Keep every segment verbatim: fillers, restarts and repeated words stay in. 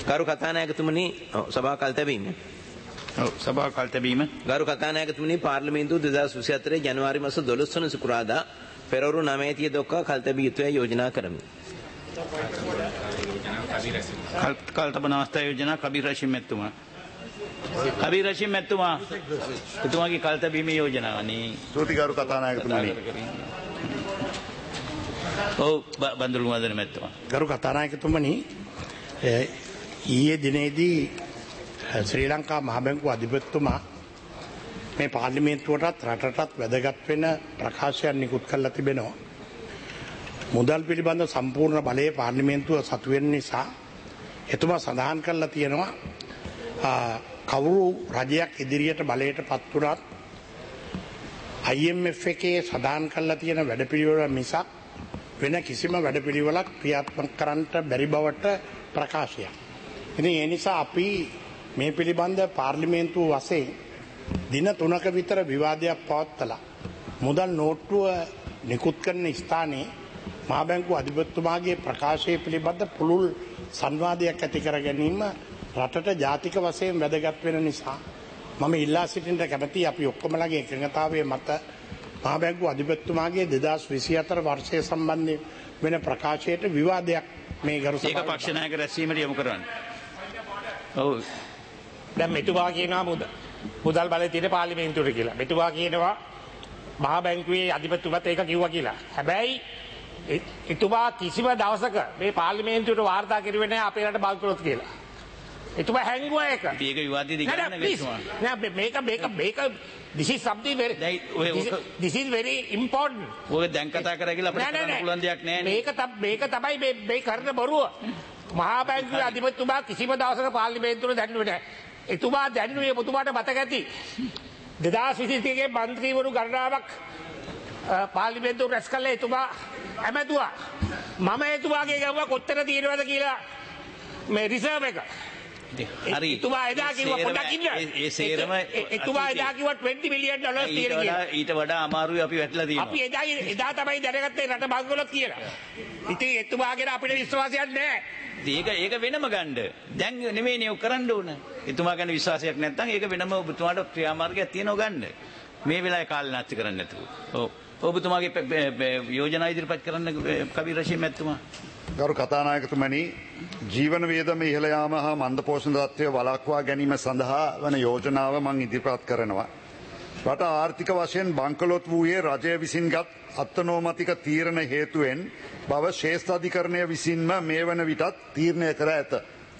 ගරු කතානායකතුමනි සභාව කල් තැබීම. ඔව් සභාව කල් තැබීම. ගරු කතානායකතුමනි පාර්ලිමේන්තුව දෙදහස් විසිහතර ජනවාරි මාස දොළොස් වන සිකුරාදා පෙරවරු නවය දක්වා කල් තැබිය යුතුයි යෝජනා කරමි. කල් තබන අවස්ථා යෝජනා කබීර් රෂීම් මැතිතුමා. කබීර් රෂීම් මැතිතුමා එතුමාගේ කල් තැබීමේ යෝජනාවනේ. ස්තුති ගරු කතානායකතුමනි. ඔව් බන්දුරු මදන මැතිතුමා. ගරු කතානායකතුමනි ඊයේ දිනේදී ශ්‍රී ලංකා මහ බැංකුව අධිපතිතුමා මේ පාර්ලිමේන්තුවටත් රටටත් වැදගත් වෙන ප්‍රකාශයක් නිකුත් කරලා තිබෙනවා. මුදල් පිළිබඳ සම්පූර්ණ බලය පාර්ලිමේන්තුව සතු වෙන නිසා එතුමා සඳහන් කරලා තියෙනවා කවුරු රජයක් ඉදිරියට බලයට පත් වුණත් I M F එකේ සඳහන් කරලා තියෙන වැඩපිළිවෙල මිසක් වෙන කිසිම වැඩපිළිවෙලක් ක්‍රියාත්මක කරන්නට බැරි බවට ප්‍රකාශයක්. ඉතින් ඒ නිසා අපි මේ පිළිබඳ පාර්ලිමේන්තුව වශයෙන් දින තුනක විතර විවාදයක් පවත්වලා මුදල් නෝට්ටුව නිකුත් කරන ස්ථානයේ මහා බැංකුව අධිපතිතුමාගේ ප්‍රකාශය පිළිබඳ පුළුල් සංවාදයක් ඇති කර ගැනීම රටට ජාතික වශයෙන් වැදගත් වෙන නිසා මම ඉල්ලා සිටින්න කැමැතියි අපි ඔක්කොමලගේ එකඟතාවයේ මත මහා බැංකුව අධිපතිතුමාගේ දෙදහස් විසිහතර වර්ෂය සම්බන්ධ වෙන ප්‍රකාශයට විවාදයක් මේ ගරු සභාව ඒක පක්ෂ නායක රැස්වීමට යොමු කරන්න. ඔව් දැන් මෙතුමා කියනවා මුද මුදල් බලය තියෙන පාර්ලිමේන්තුවට කියලා. මෙතුමා කියනවා මහා බැංකුවේ අධිපතිතුමත් ඒක කිව්වා කියලා. හැබැයි එතුමා කිසිම දවසක මේ පාර්ලිමේන්තුවට වාර්තා කරුවේ නැහැ අපේ රට බංකොලොත් කියලා. එතුමා හැංගුවා ඒක. මේක විවාදයේදී ගන්න නෙවෙයි. නෑ මේක මේක මේක this is something very this, this is very important. ඔය දැන් කතා කරා කියලා අපිට කරන්න පුළුවන් දෙයක් නෑ නේ. මේක මේක තමයි මේ මේ කරන බොරුව. මහා බැංකුවේ අධිපතිතුමා කිසිම දවසක පාර්ලිමේන්තුවට දැන්නුවේ නැහැ. එතුමා දැන්නුවේ ඔබතුමාට මතක ඇති. දෙදහස් විසිහේ മന്ത്രിවරු ගණනාවක් පාර්ලිමේන්තුව රැස් කළා එතුමා ඇමතුවා. මම එතුමාගේ ගාව කොච්චර තියෙනවද කියලා මේ රිසර්ව් එක. හරි. එතුමා එදා කිව්වා පොඩ්ඩක් ඉන්න. ඒ සේරම එතුමා එදා කිව්වා twenty million dollars තියෙන කියලා. ඊට වඩා අමාරුයි අපි වැටලා තියෙනවා. අපි එදා එදා තමයි දැනගත්තේ රට බංකොලොත් කියලා. ඉතින් එතුමාගෙන අපිට විශ්වාසයක් නැහැ. ඒක ඒක වෙනම ගන්න. දැන් නෙමෙයිනේ ඔක් කරන්න ඕන. එතුමා ගැන විශ්වාසයක් නැත්නම් ඒක වෙනම ඔබතුමාට ක්‍රියාමාර්ගයක් තියෙනව ගන්න. මේ වෙලාවේ කාලේ නැති කරන්න නැතුව. ඔව්. ඔබතුමාගේ යෝජනා ඉදිරිපත් කරන්න කබීර් රෂීම් මැතිතුමා. ගරු කතානායකතුමනි ජීවන වියදම ඉහළ යාම හා මන්දපෝෂණ තත්ත්වය වළක්වා ගැනීම සඳහා වන යෝජනාව මම ඉදිරිපත් කරනවා. රට ආර්ථික වශයෙන් බංකොලොත් වූයේ රජය විසින්ගත් අත්නෝමතික තීරණ හේතුවෙන් බව ශ්‍රේෂ්ඨ අධිකරණය විසින්ම මේ වන විටත් තීරණය කර ඇත.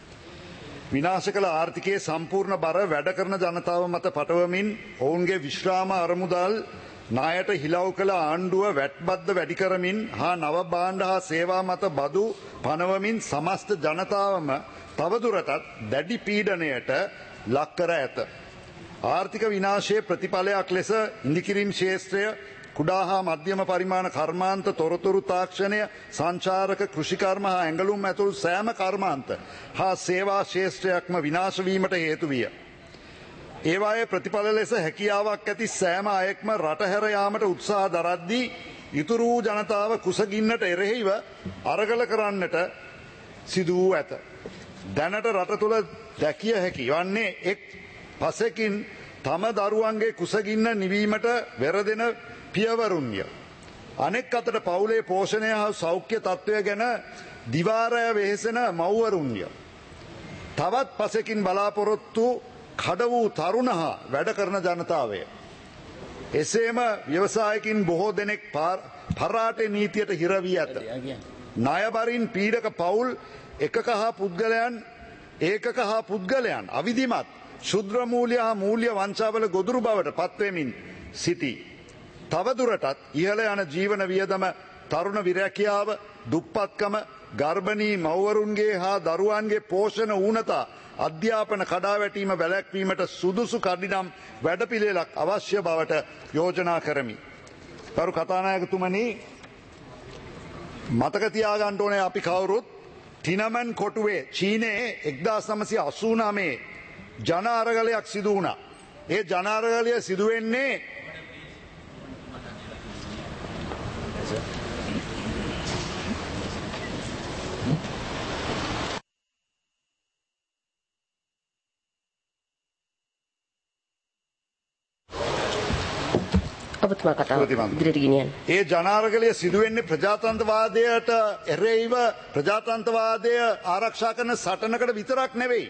විනාශ කළ ආර්ථිකයේ සම්පූර්ණ බර වැඩ කරන ජනතාව මත පටවමින් ඔවුන්ගේ විශ්‍රාම අරමුදල් නායට හිලව් කළ ආණ්ඩුව වැට්බද්ද වැඩි කරමින් හා නව භාණ්ඩ හා සේවා මත බදු පනවමින් සමස්ත ජනතාවම තවදුරටත් දැඩි පීඩනයට ලක් කර ඇත. ආර්ථික විනාශයේ ප්‍රතිඵලයක් ලෙස ඉදිකිරීම් ක්ෂේත්‍රය කුඩා හා මධ්‍යම පරිමාණ කර්මාන්ත තොරතුරු තාක්ෂණය සංචාරක කෘෂිකර්ම හා ඇඟලුම් ඇතුළු සෑම කර්මාන්ත හා සේවා ක්ෂේත්‍රයක්ම විනාශ වීමට හේතු විය. ඒවායේ ප්‍රතිඵල ලෙස හැකියාවක් ඇති සෑම අයෙක්ම රටහැර යාමට උත්සාහ දරද්දී ඉතුරු වූ ජනතාව කුසගින්නට එරෙහිව අරගල කරන්නට සිදු වූ ඇත. දැනට රට තුළ දැකිය හැකි වන්නේ එක් පසෙකින් තම දරුවන්ගේ කුසගින්න නිවීමට වෙරදෙන පියවරුන්ය. අනෙක් අතට පවුලේ පෝෂණය හා සෞඛ්‍ය තත්ත්වය ගැන දිවාරය වෙහෙසෙන මව්වරුන්ය. තවත් පසෙකින් බලාපොරොත්තු කඩ වූ තරුණ හා වැඩ කරන ජනතාවය. එසේම ව්‍යවසායකින් බොහෝ දෙනෙක් පරාටේ නීතියට හිරවී ඇත. ණයබරින් පීඩක පවුල් එකක හා පුද්ගලයන් ඒකක හා පුද්ගලයන් අවිධිමත් ශුද්‍ර මූල්‍ය හා මූල්‍ය වංචාවල ගොදුරු බවට පත්වෙමින් සිටී. තවදුරටත් ඉහළ යන ජීවන වියදම තරුණ විරැකියාව දුප්පත්කම ගර්භණී මව්වරුන්ගේ හා දරුවන්ගේ පෝෂණ ඌනතා අධ්‍යාපන කඩාවැටීම වැළැක්වීමට සුදුසු කඩිනම් වැඩපිළිවෙලක් අවශ්‍ය බවට යෝජනා කරමි. ගරු කතානායකතුමනි මතක තියාගන්න ඕනේ අපි කවුරුත් ටිනමන් කොටුවේ චීනයේ එක්දාස් නවසිය අසූ නවයේ ජන අරගලයක් සිදු වුණා. ඒ ජන අරගලය සිදු වෙන්නේ ඔබතුමා කතාව ඉදිරියට ගෙනියන්න. ඒ ජනාරගලය සිදුවෙන්නේ ප්‍රජාතන්ත්‍රවාදයට එරෙහිව ප්‍රජාතන්ත්‍රවාදය ආරක්ෂා කරන සටනකට විතරක් නෙවෙයි.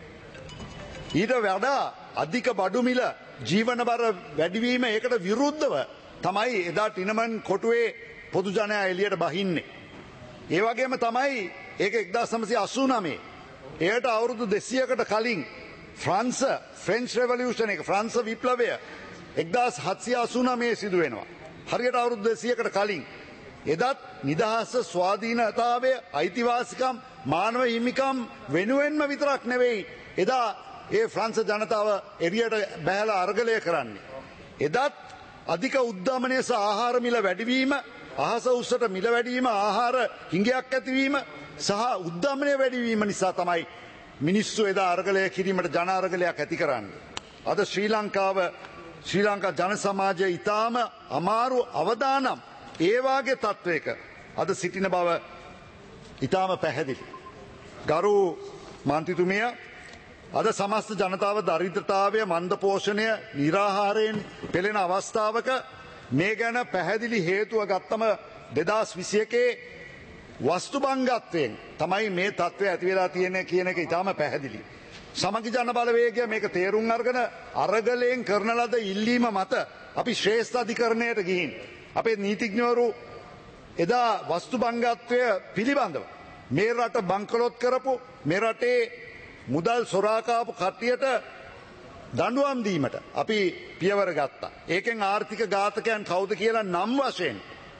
ඊට වඩා අධික බඩු මිල ජීවන බර වැඩිවීම ඒකට විරුද්ධව තමයි එදා ටිනමන් කොටුවේ පොදු ජනයා එළියට බහින්නේ. ඒ වගේම තමයි ඒක එක්දාස් නවසිය අසූ නවය. එයට අවුරුදු දෙසීයකට කලින් ෆ්‍රන්ස ෆ්‍රෙන්ච් රෙවලියුෂන් එක ෆ්‍රන්ස විප්ලවය එක්දාස් හත්සිය අසූ නවයේ සිදු වෙනවා. හරියට අවුරුදු දෙසීයකට කලින් එදත් නිදහස ස්වාධීනතාවය අයිතිවාසිකම් මානව හිමිකම් වෙනුවෙන්ම විතරක් නෙවෙයි එදා ඒ ෆ්‍රන්ස ජනතාව එරියට බැහැලා අර්ගලය කරන්නේ. එදත් අධික උද්ධමනය සහ ආහාර මිල වැඩිවීම අහස උස්සට මිල වැඩීම ආහාර හිඟයක් ඇතිවීම සහ උද්ධමනය වැඩිවීම නිසා තමයි මිනිස්සු එදා අර්ගලය කිරීමට ජනාර්ගලයක් ඇති කරන්න. අද ශ්‍රී ලංකාව ශ්‍රී ලංකා ජන සමාජය ඉතාම අමාරු අවදානම් ඒවාගේ තත්ත්වයක අද සිටින බව ඉතාම පැහැදිලි. ගරු මන්ත්‍රීතුමිය අද සමස්ත ජනතාව දරිද්‍රතාවය මන්දපෝෂණය නිරාහාරයෙන් පෙළෙන අවස්ථාවක මේ ගැන පැහැදිලි හේතුව ගත්තම දෙදස් විසියකේ වස්තුබංගත්වයෙන් තමයි මේ තත්ත්වය ඇතිවෙලා තියෙන කියන එක ඉතාම පැහැදිලි. සමගි ජන බලවේගය මේක තේරුම් අරගෙන අරගලයෙන් කරන ලද ඉල්ලීම මත අපි ශ්‍රේෂ්ඨ අධිකරණයට ගිහින් අපේ නීතිඥවරු එදා වස්තුබංගත්වය පිළිබඳව මේ රට බංකලොත් කරපු මේ රටේ මුදල් සොරාකාපු කට්ටියට දඬුවම් දීමට අපි පියවර ගත්තා. ඒකෙන් ආර්ථික ඝාතකයන් කවුද කියලා නම් වශයෙන්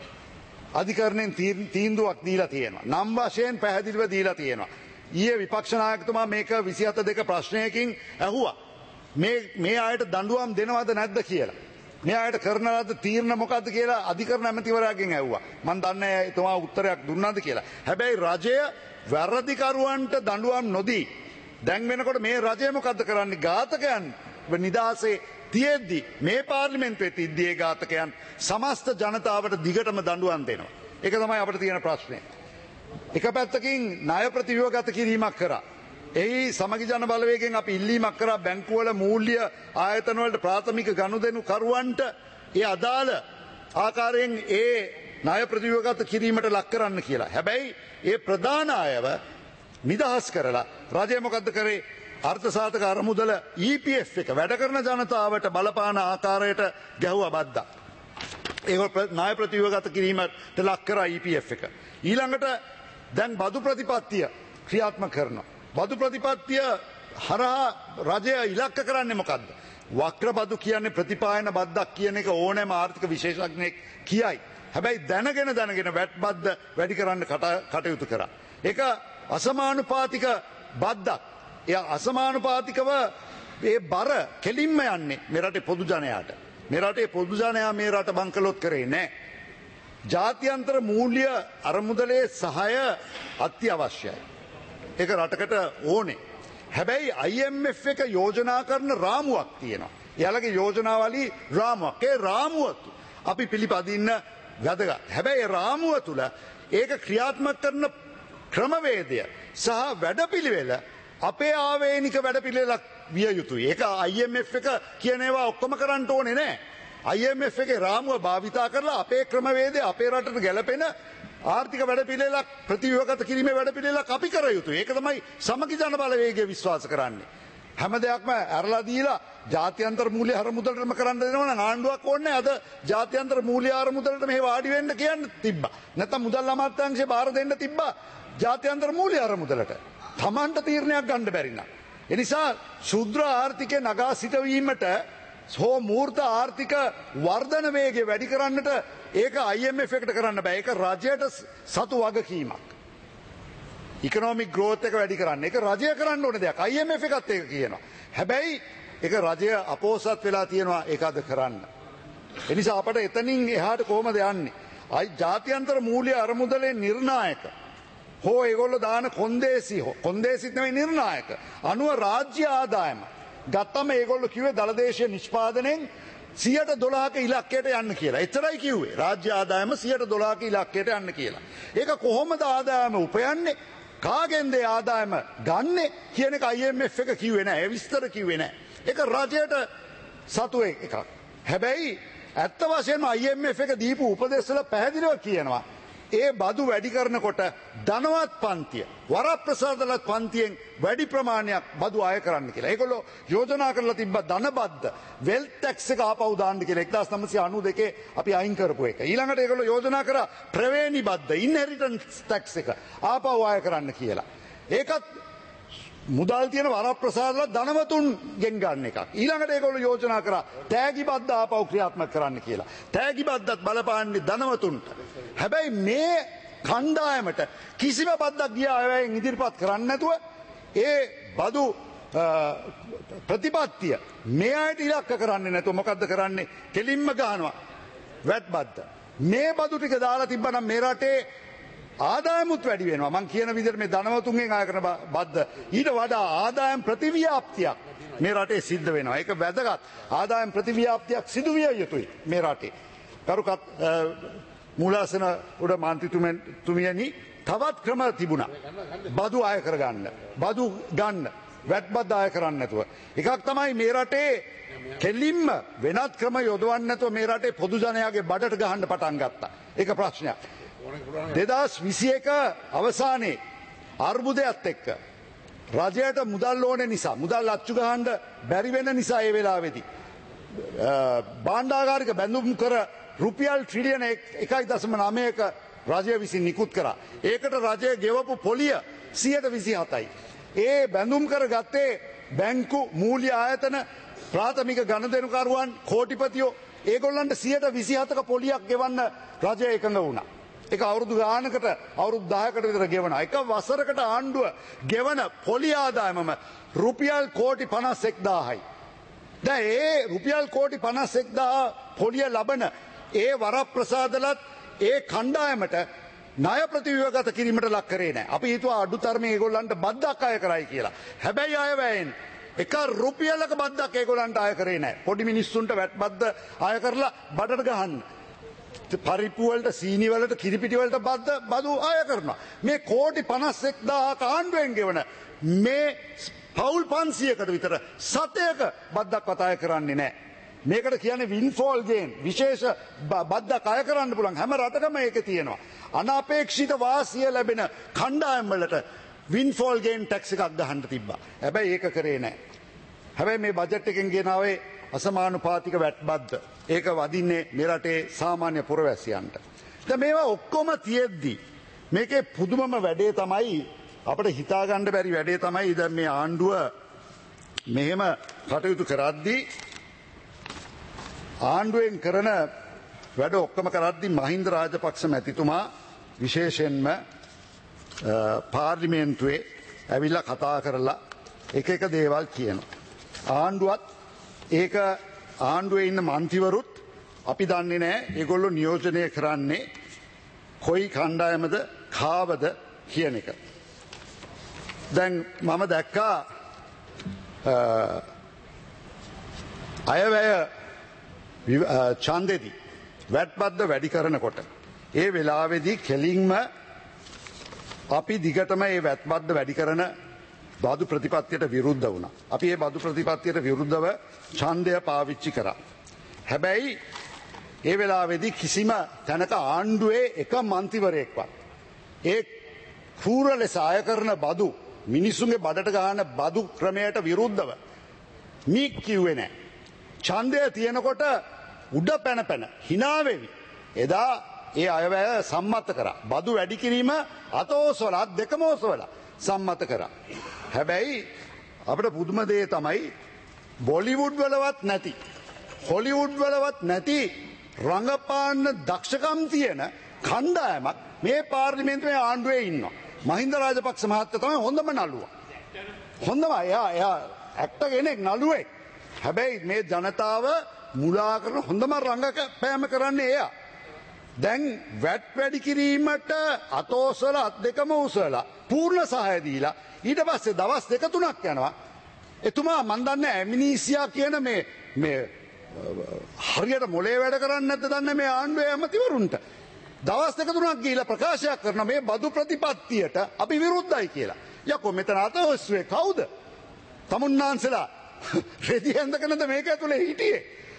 අධිකරණයෙන් තීන්දුවක් දීලා තියෙනවා. නම් වශයෙන් පැහැදිලිව දීලා තියෙනවා. ඊයේ විපක්ෂ නායකතුමා මේක විසිහත දෙක ප්‍රශ්නයකින් ඇහුවා. මේ මේ අයට දඬුවම් දෙනවද නැද්ද කියලා. මේ අයට කරන ලද තීරණ මොකද්ද කියලා අධිකරණ ඇමතිවරයාගෙන් ඇහුවා. මම දන්නේ නැහැ එතුමා උත්තරයක් දුන්නාද කියලා. හැබැයි රජය වැරදිකරුවන්ට දඬුවම් නොදී දැන් වෙනකොට මේ රජය මොකද්ද කරන්නේ? ඝාතකයන් නිදහසේ තියෙද්දි මේ පාර්ලිමේන්තුවේ තිද්දී ඒ ඝාතකයන් සමස්ත ජනතාවට දිගටම දඬුවම් දෙනවා. ඒක තමයි අපිට තියෙන ප්‍රශ්නේ. එක පැත්තකින් ණය ප්‍රතිව්‍යුහගත කිරීමක් කරා. එහි සමගි ජන බලවේගයෙන් අපි ඉල්ලීමක් කරා බැංකුවල මූල්‍ය ආයතන වලට ප්‍රාථමික ගනුදෙනු කරුවන්ට ඒ අදාළ ආකාරයෙන් ඒ ණය ප්‍රතිව්‍යුහගත කිරීමට ලක් කරන්න කියලා. හැබැයි ඒ ප්‍රධාන අයව නිදහස් කරලා රජය මොකද්ද කරේ? අර්ථසාධක අරමුදල E P F එක වැඩ කරන ජනතාවට බලපාන ආකාරයට ගැහුවා බද්දා. ඒක ණය ප්‍රතිව්‍යුහගත කිරීමට ලක් කරා E P F එක. ඊළඟට දැන් බදු ප්‍රතිපත්තිය ක්‍රියාත්මක කරනවා. බදු ප්‍රතිපත්තිය හරහා රජය ඉලක්ක කරන්නේ මොකද්ද? වක්‍ර බදු කියන්නේ ප්‍රතිපායන බද්දක් කියන එක ඕනෑම ආර්ථික විශේෂඥයෙක් කියයි. හැබැයි දැනගෙන දැනගෙන වැට් බද්ද වැඩි කරන්න කටයුතු කරා. ඒක අසමානුපාතික බද්දක්. එය අසමානුපාතිකව ඒ බර කෙලින්ම යන්නේ මේ රටේ පොදු ජනයාට. මේ රටේ පොදු ජනයා මේ රට බංකලොත් කරේ නැහැ. ජාත්‍යන්තර මූල්‍ය අරමුදලේ සහාය අත්‍යවශ්‍යයි. ඒක රටකට ඕනේ. හැබැයි I M F එක යෝජනා කරන රාමුවක් තියෙනවා. එයාලගේ යෝජනාවලි රාමුවක්. ඒ රාමුව අපි පිළිපදින්න වැදගත්. හැබැයි රාමුව තුල ඒක ක්‍රියාත්මක කරන ක්‍රමවේදය සහ වැඩපිළිවෙල අපේ ආවේනික වැඩපිළිවෙලක් විය යුතුයි. ඒක I M F එක කියන ඒවා ඔක්කොම කරන්න ඕනේ නැහැ. I M F එකේ රාමුව භාවිතා කරලා අපේ ක්‍රමවේදය අපේ රටට ගැලපෙන ආර්ථික වැඩපිළිවෙලක් ප්‍රතිව්‍යුහගත කිරීමේ වැඩපිළිවෙලක් අපි කර යුතුයි. ඒක තමයි සමගි ජන බලවේගය විශ්වාස කරන්නේ. හැම දෙයක්ම ඇරලා දීලා ජාත්‍යන්තර මූල්‍ය අරමුදලටම කරන්න දෙනවා නම් ආණ්ඩුවක් ඕනේ. අද ජාත්‍යන්තර මූල්‍ය අරමුදලට මෙහෙ වාඩි වෙන්න කියන්න තිබ්බා. නැත්නම් මුදල් අමාත්‍යාංශේ බාර දෙන්න තිබ්බා ජාත්‍යන්තර මූල්‍ය අරමුදලට. තමන්ට තීරණයක් ගන්න බැරි නම්. ඒ නිසා ශුද්‍ර ආර්ථිකය නගා සිටවීමට හෝ මූර්ත ආර්ථික වර්ධන වේගය වැඩි කරන්නට ඒක I M F එකට කරන්න බෑ. ඒක රජයට සතු වගකීමක්. ඉකනොමික් ග්‍රෝත් එක වැඩි කරන්න. ඒක රජය කරන්න ඕන දෙයක්. I M F එකත් ඒක කියනවා. හැබැයි ඒක රජය අපෝසත් වෙලා තියෙනවා ඒක අද කරන්න. ඒ නිසා අපට එතනින් එහාට කොහොමද යන්නේ? අයි ජාත්‍යන්තර මූල්‍ය අරමුදලේ නිර්ණායක හෝ ඒගොල්ලෝ දාන කොන්දේසි හෝ කොන්දේසිත් නෙවෙයි නිර්ණායක අනුව රාජ්‍ය ආදායම ගත්තම ඒගොල්ලෝ කිව්වේ දලදේශීය නිෂ්පාදනයෙන් සියයට දොළහක ඉලක්කයට යන්න කියලා. එතරයි කිව්වේ. රාජ්‍ය ආදායම සියයට දොළහක ඉලක්කයට යන්න කියලා. ඒක කොහොමද ආදායම උපයන්නේ? කාගෙන්ද ආදායම ගන්නෙ කියන එක I M F එක කිව්වේ නැහැ. ඒ විස්තර කිව්වේ නැහැ. ඒක රජයට සතු එකක්. හැබැයි ඇත්ත වශයෙන්ම I M F එක දීපු උපදෙස්වල පැහැදිලිව කියනවා ඒ බදු වැඩි කරනකොට ධනවත් පන්තිය වරප්‍රසාදලත් පන්තියෙන් වැඩි ප්‍රමාණයක් බදු අය කරන්න කියලා. ඒගොල්ලෝ යෝජනා කරලා තිබ්බ ධනබද්ද වෙල්ත් ටැක්ස් එක ආපහු දාන්න කියලා එක්දාස් නවසිය අනූ දෙකේ අපි අයින් කරපු එක. ඊළඟට ඒගොල්ලෝ යෝජනා කරා ප්‍රවේණි බද්ද ඉන්හෙරිටන්ස් ටැක්ස් එක ආපහු අය කරන්න කියලා. ඒකත් මුදල් තියෙන වරප්‍රසාදලා ධනවතුන්ගෙන් ගන්න එකක්. ඊළඟට ඒගොල්ලෝ යෝජනා කරා තෑගි බද්ද ආපහු ක්‍රියාත්මක කරන්න කියලා. තෑගි බද්දත් බලපාන්නේ ධනවතුන්ට. හැබැයි මේ කණ්ඩායමට කිසිම බද්දක් ගියා අයවැයෙන් ඉදිරිපත් කරන්නේ නැතුව ඒ බදු ප්‍රතිපත්තිය මේ අයට ඉලක්ක කරන්නේ නැතුව මොකද්ද කරන්නේ? කෙලින්ම ගහනවා වැට් බද්ද. මේ බදු ටික දාලා තිබ්බනම් මේ රටේ ආදායමුත් වැඩි වෙනවා. මං කියන විදිහට මේ ධනවතුන්ගෙන් ආය කරන බද්ද ඊට වඩා ආදායම් ප්‍රතිව්‍යාප්තියක් මේ රටේ සිද්ධ වෙනවා. ඒක වැදගත්. ආදායම් ප්‍රතිව්‍යාප්තියක් සිදු විය යුතුයි මේ රටේ. කරුකත් මූලාසන උඩ මන්ත්‍රීතුමියනි තවත් ක්‍රම තිබුණා. බදු ආය කරගන්න. බදු ගන්න. වැට් බද්ද ආය කරන්න නැතුව. එකක් තමයි මේ රටේ කෙලින්ම වෙනත් ක්‍රම යොදවන්න නැතුව මේ රටේ පොදු ජනයාගේ බඩට ගහන්න පටන් ගත්තා. ඒක ප්‍රශ්නයක්. දෙදස් විසි එක අවසානයේ අර්බුදයක්ත් එක්ක රජයට මුදල් ඕන නිසා මුදල් අච්චු ගහන්න බැරි වෙන නිසා ඒ වෙලාවේදී භාණ්ඩාගාරික බැඳුම් කර රුපියල් ට්‍රිලියන එකයි දශම නවයක රජය විසින් නිකුත් කරා. ඒකට රජය ගෙවපු පොලිය සියයට විසි හතයි. ඒ බැඳුම් කර ගත්තේ බැංකු මූල්‍ය ආයතන ප්‍රාථමික ගණදෙනුකරුවන් කෝටිපතියෝ ඒගොල්ලන්ට සියයට විසි හතක පොලියක් ගෙවන්න රජය එකඟ වුණා. එක අවුරුදු ගානකට අවුරුදු දහයකට විතර ගෙවනවා. එක වසරකට ආණ්ඩුව ගෙවන පොලි ආදායමම රුපියල් කෝටි පනස් එක්දාහයි. දැන් ඒ රුපියල් කෝටි පනස් එක්දාහ පොලිය ලබන ඒ වරප්‍රසාදලත් ඒ කණ්ඩායමට ණය ප්‍රතිව්‍යුහගත කිරීමට ලක් කරේ නැහැ. අපි හිතුවා අඩුතරමේ ඒගොල්ලන්ට බද්දක් අය කරයි කියලා. හැබැයි අයවැයෙන් එක රුපියලක බද්දක් ඒගොල්ලන්ට අය කරේ නැහැ. පොඩි මිනිස්සුන්ට වැට් බද්ද අය කරලා බඩට ගහන්න. පරිප්පුවලට සීනිවලට කිරිපිටිවලට බද්ද බදු අය කරනවා. මේ කෝටි පනස් එක්දාහක ආණ්ඩුවෙන් ගෙවන මේ පවුල් පන්සියකට විතර සතයක බද්දක් අය කරන්නේ නැහැ. මේකට කියන්නේ වින්ෆෝල් ගේන් විශේෂ බද්දක් අය කරන්න පුළුවන් හැම රටකම ඒක තියෙනවා. අනපේක්ෂිත වාසිය ලැබෙන කණ්ඩායම් වලට වින්ෆෝල් ගේන් ටැක්ස් එකක් ගහන්න තිබ්බා. හැබැයි ඒක කරේ නැහැ. හැබැයි මේ බජට් එකෙන් ගෙනාවේ අසමානුපාතික වැට් බද්ද. ඒක වදින්නේ මේ රටේ සාමාන්‍ය පුරවැසියන්ට. දැන් මේවා ඔක්කොම තියෙද්දි මේකේ පුදුමම වැඩේ තමයි අපිට හිතාගන්න බැරි වැඩේ තමයි දැන් මේ ආණ්ඩුව මෙහෙම කටයුතු කරද්දී ආණ්ඩුවෙන් කරන වැඩ ඔක්කොම කරද්දී මහින්ද රාජපක්ෂ මැතිතුමා විශේෂයෙන්ම පාර්ලිමේන්තුවේ ඇවිල්ලා කතා කරලා එක එක දේවල් කියනවා. ආණ්ඩුවත් ඒක ආණ්ඩුවේ ඉන්න මන්ත්‍රීවරුත් අපි දන්නේ නැහැ ඒගොල්ලෝ නියෝජනය කරන්නේ කොයි කණ්ඩායමද කාවද කියන එක. දැන් මම දැක්කා අයවැය ඡන්දෙදි වැට් බද්ද වැඩි කරනකොට ඒ වෙලාවේදී කෙලින්ම අපි දිගටම මේ වැට් බද්ද වැඩි කරන බදු ප්‍රතිපත්තියට විරුද්ධ වුණා. අපි මේ බදු ප්‍රතිපත්තියට විරුද්ධව ඡන්දය පාවිච්චි කරා. හැබැයි ඒ වෙලාවේදී කිසිම තැනක ආණ්ඩුවේ එක මන්ත්‍රීවරයෙක්වත් ඒ කූර ලෙස අය කරන බදු මිනිසුන්ගේ බඩට ගහන බදු ක්‍රමයට විරුද්ධව මී කිව්වේ නැහැ. ඡන්දය තියෙනකොට උඩ පැන පැන hina වෙවි. එදා ඒ අයවැය සම්මත කරා. බදු වැඩි කිරීම අතෝසවලා දෙකම ඔසවලා සම්මත කරා. හැබැයි අපිට පුදුම දේ තමයි බොලිවුඩ් වලවත් නැති හොලිවුඩ් වලවත් නැති රංගපාන්න දක්ෂකම් තියෙන කණ්ඩායමක් මේ පාර්ලිමේන්තුවේ ආණ්ඩුවේ ඉන්නවා. මහින්ද රාජපක්ෂ මහත්තයා තමයි හොඳම නළුවා. හොඳම එයා එයා ඇක්ටර් කෙනෙක් නළුවෙක්. හැබැයි මේ ජනතාව මුලා කරන හොඳම රංගපෑම කරන්නේ එයා. දැන් වැට් වැඩි කිරීමට අතෝසල අත් දෙකම උසලා පූර්ණ සහාය දීලා ඊට පස්සේ දවස් දෙක තුනක් යනවා. එතුමා මන් දන්නේ ඇමිනීසියා කියන මේ මේ හරියට මොලේ වැඩ කරන්නේ නැද්ද දන්නේ මේ ආණ්ඩුවේ ඇමතිවරුන්ට. දවස් දෙක තුනක් ගිහිලා ප්‍රකාශයක් කරන මේ බදු ප්‍රතිපත්තියට අපි විරුද්ධයි කියලා. යකෝ මෙතන අතෝස්සේ කවුද? තමුන්නාන්සලා රෙදි ඇඳගෙනද මේක ඇතුලේ හිටියේ?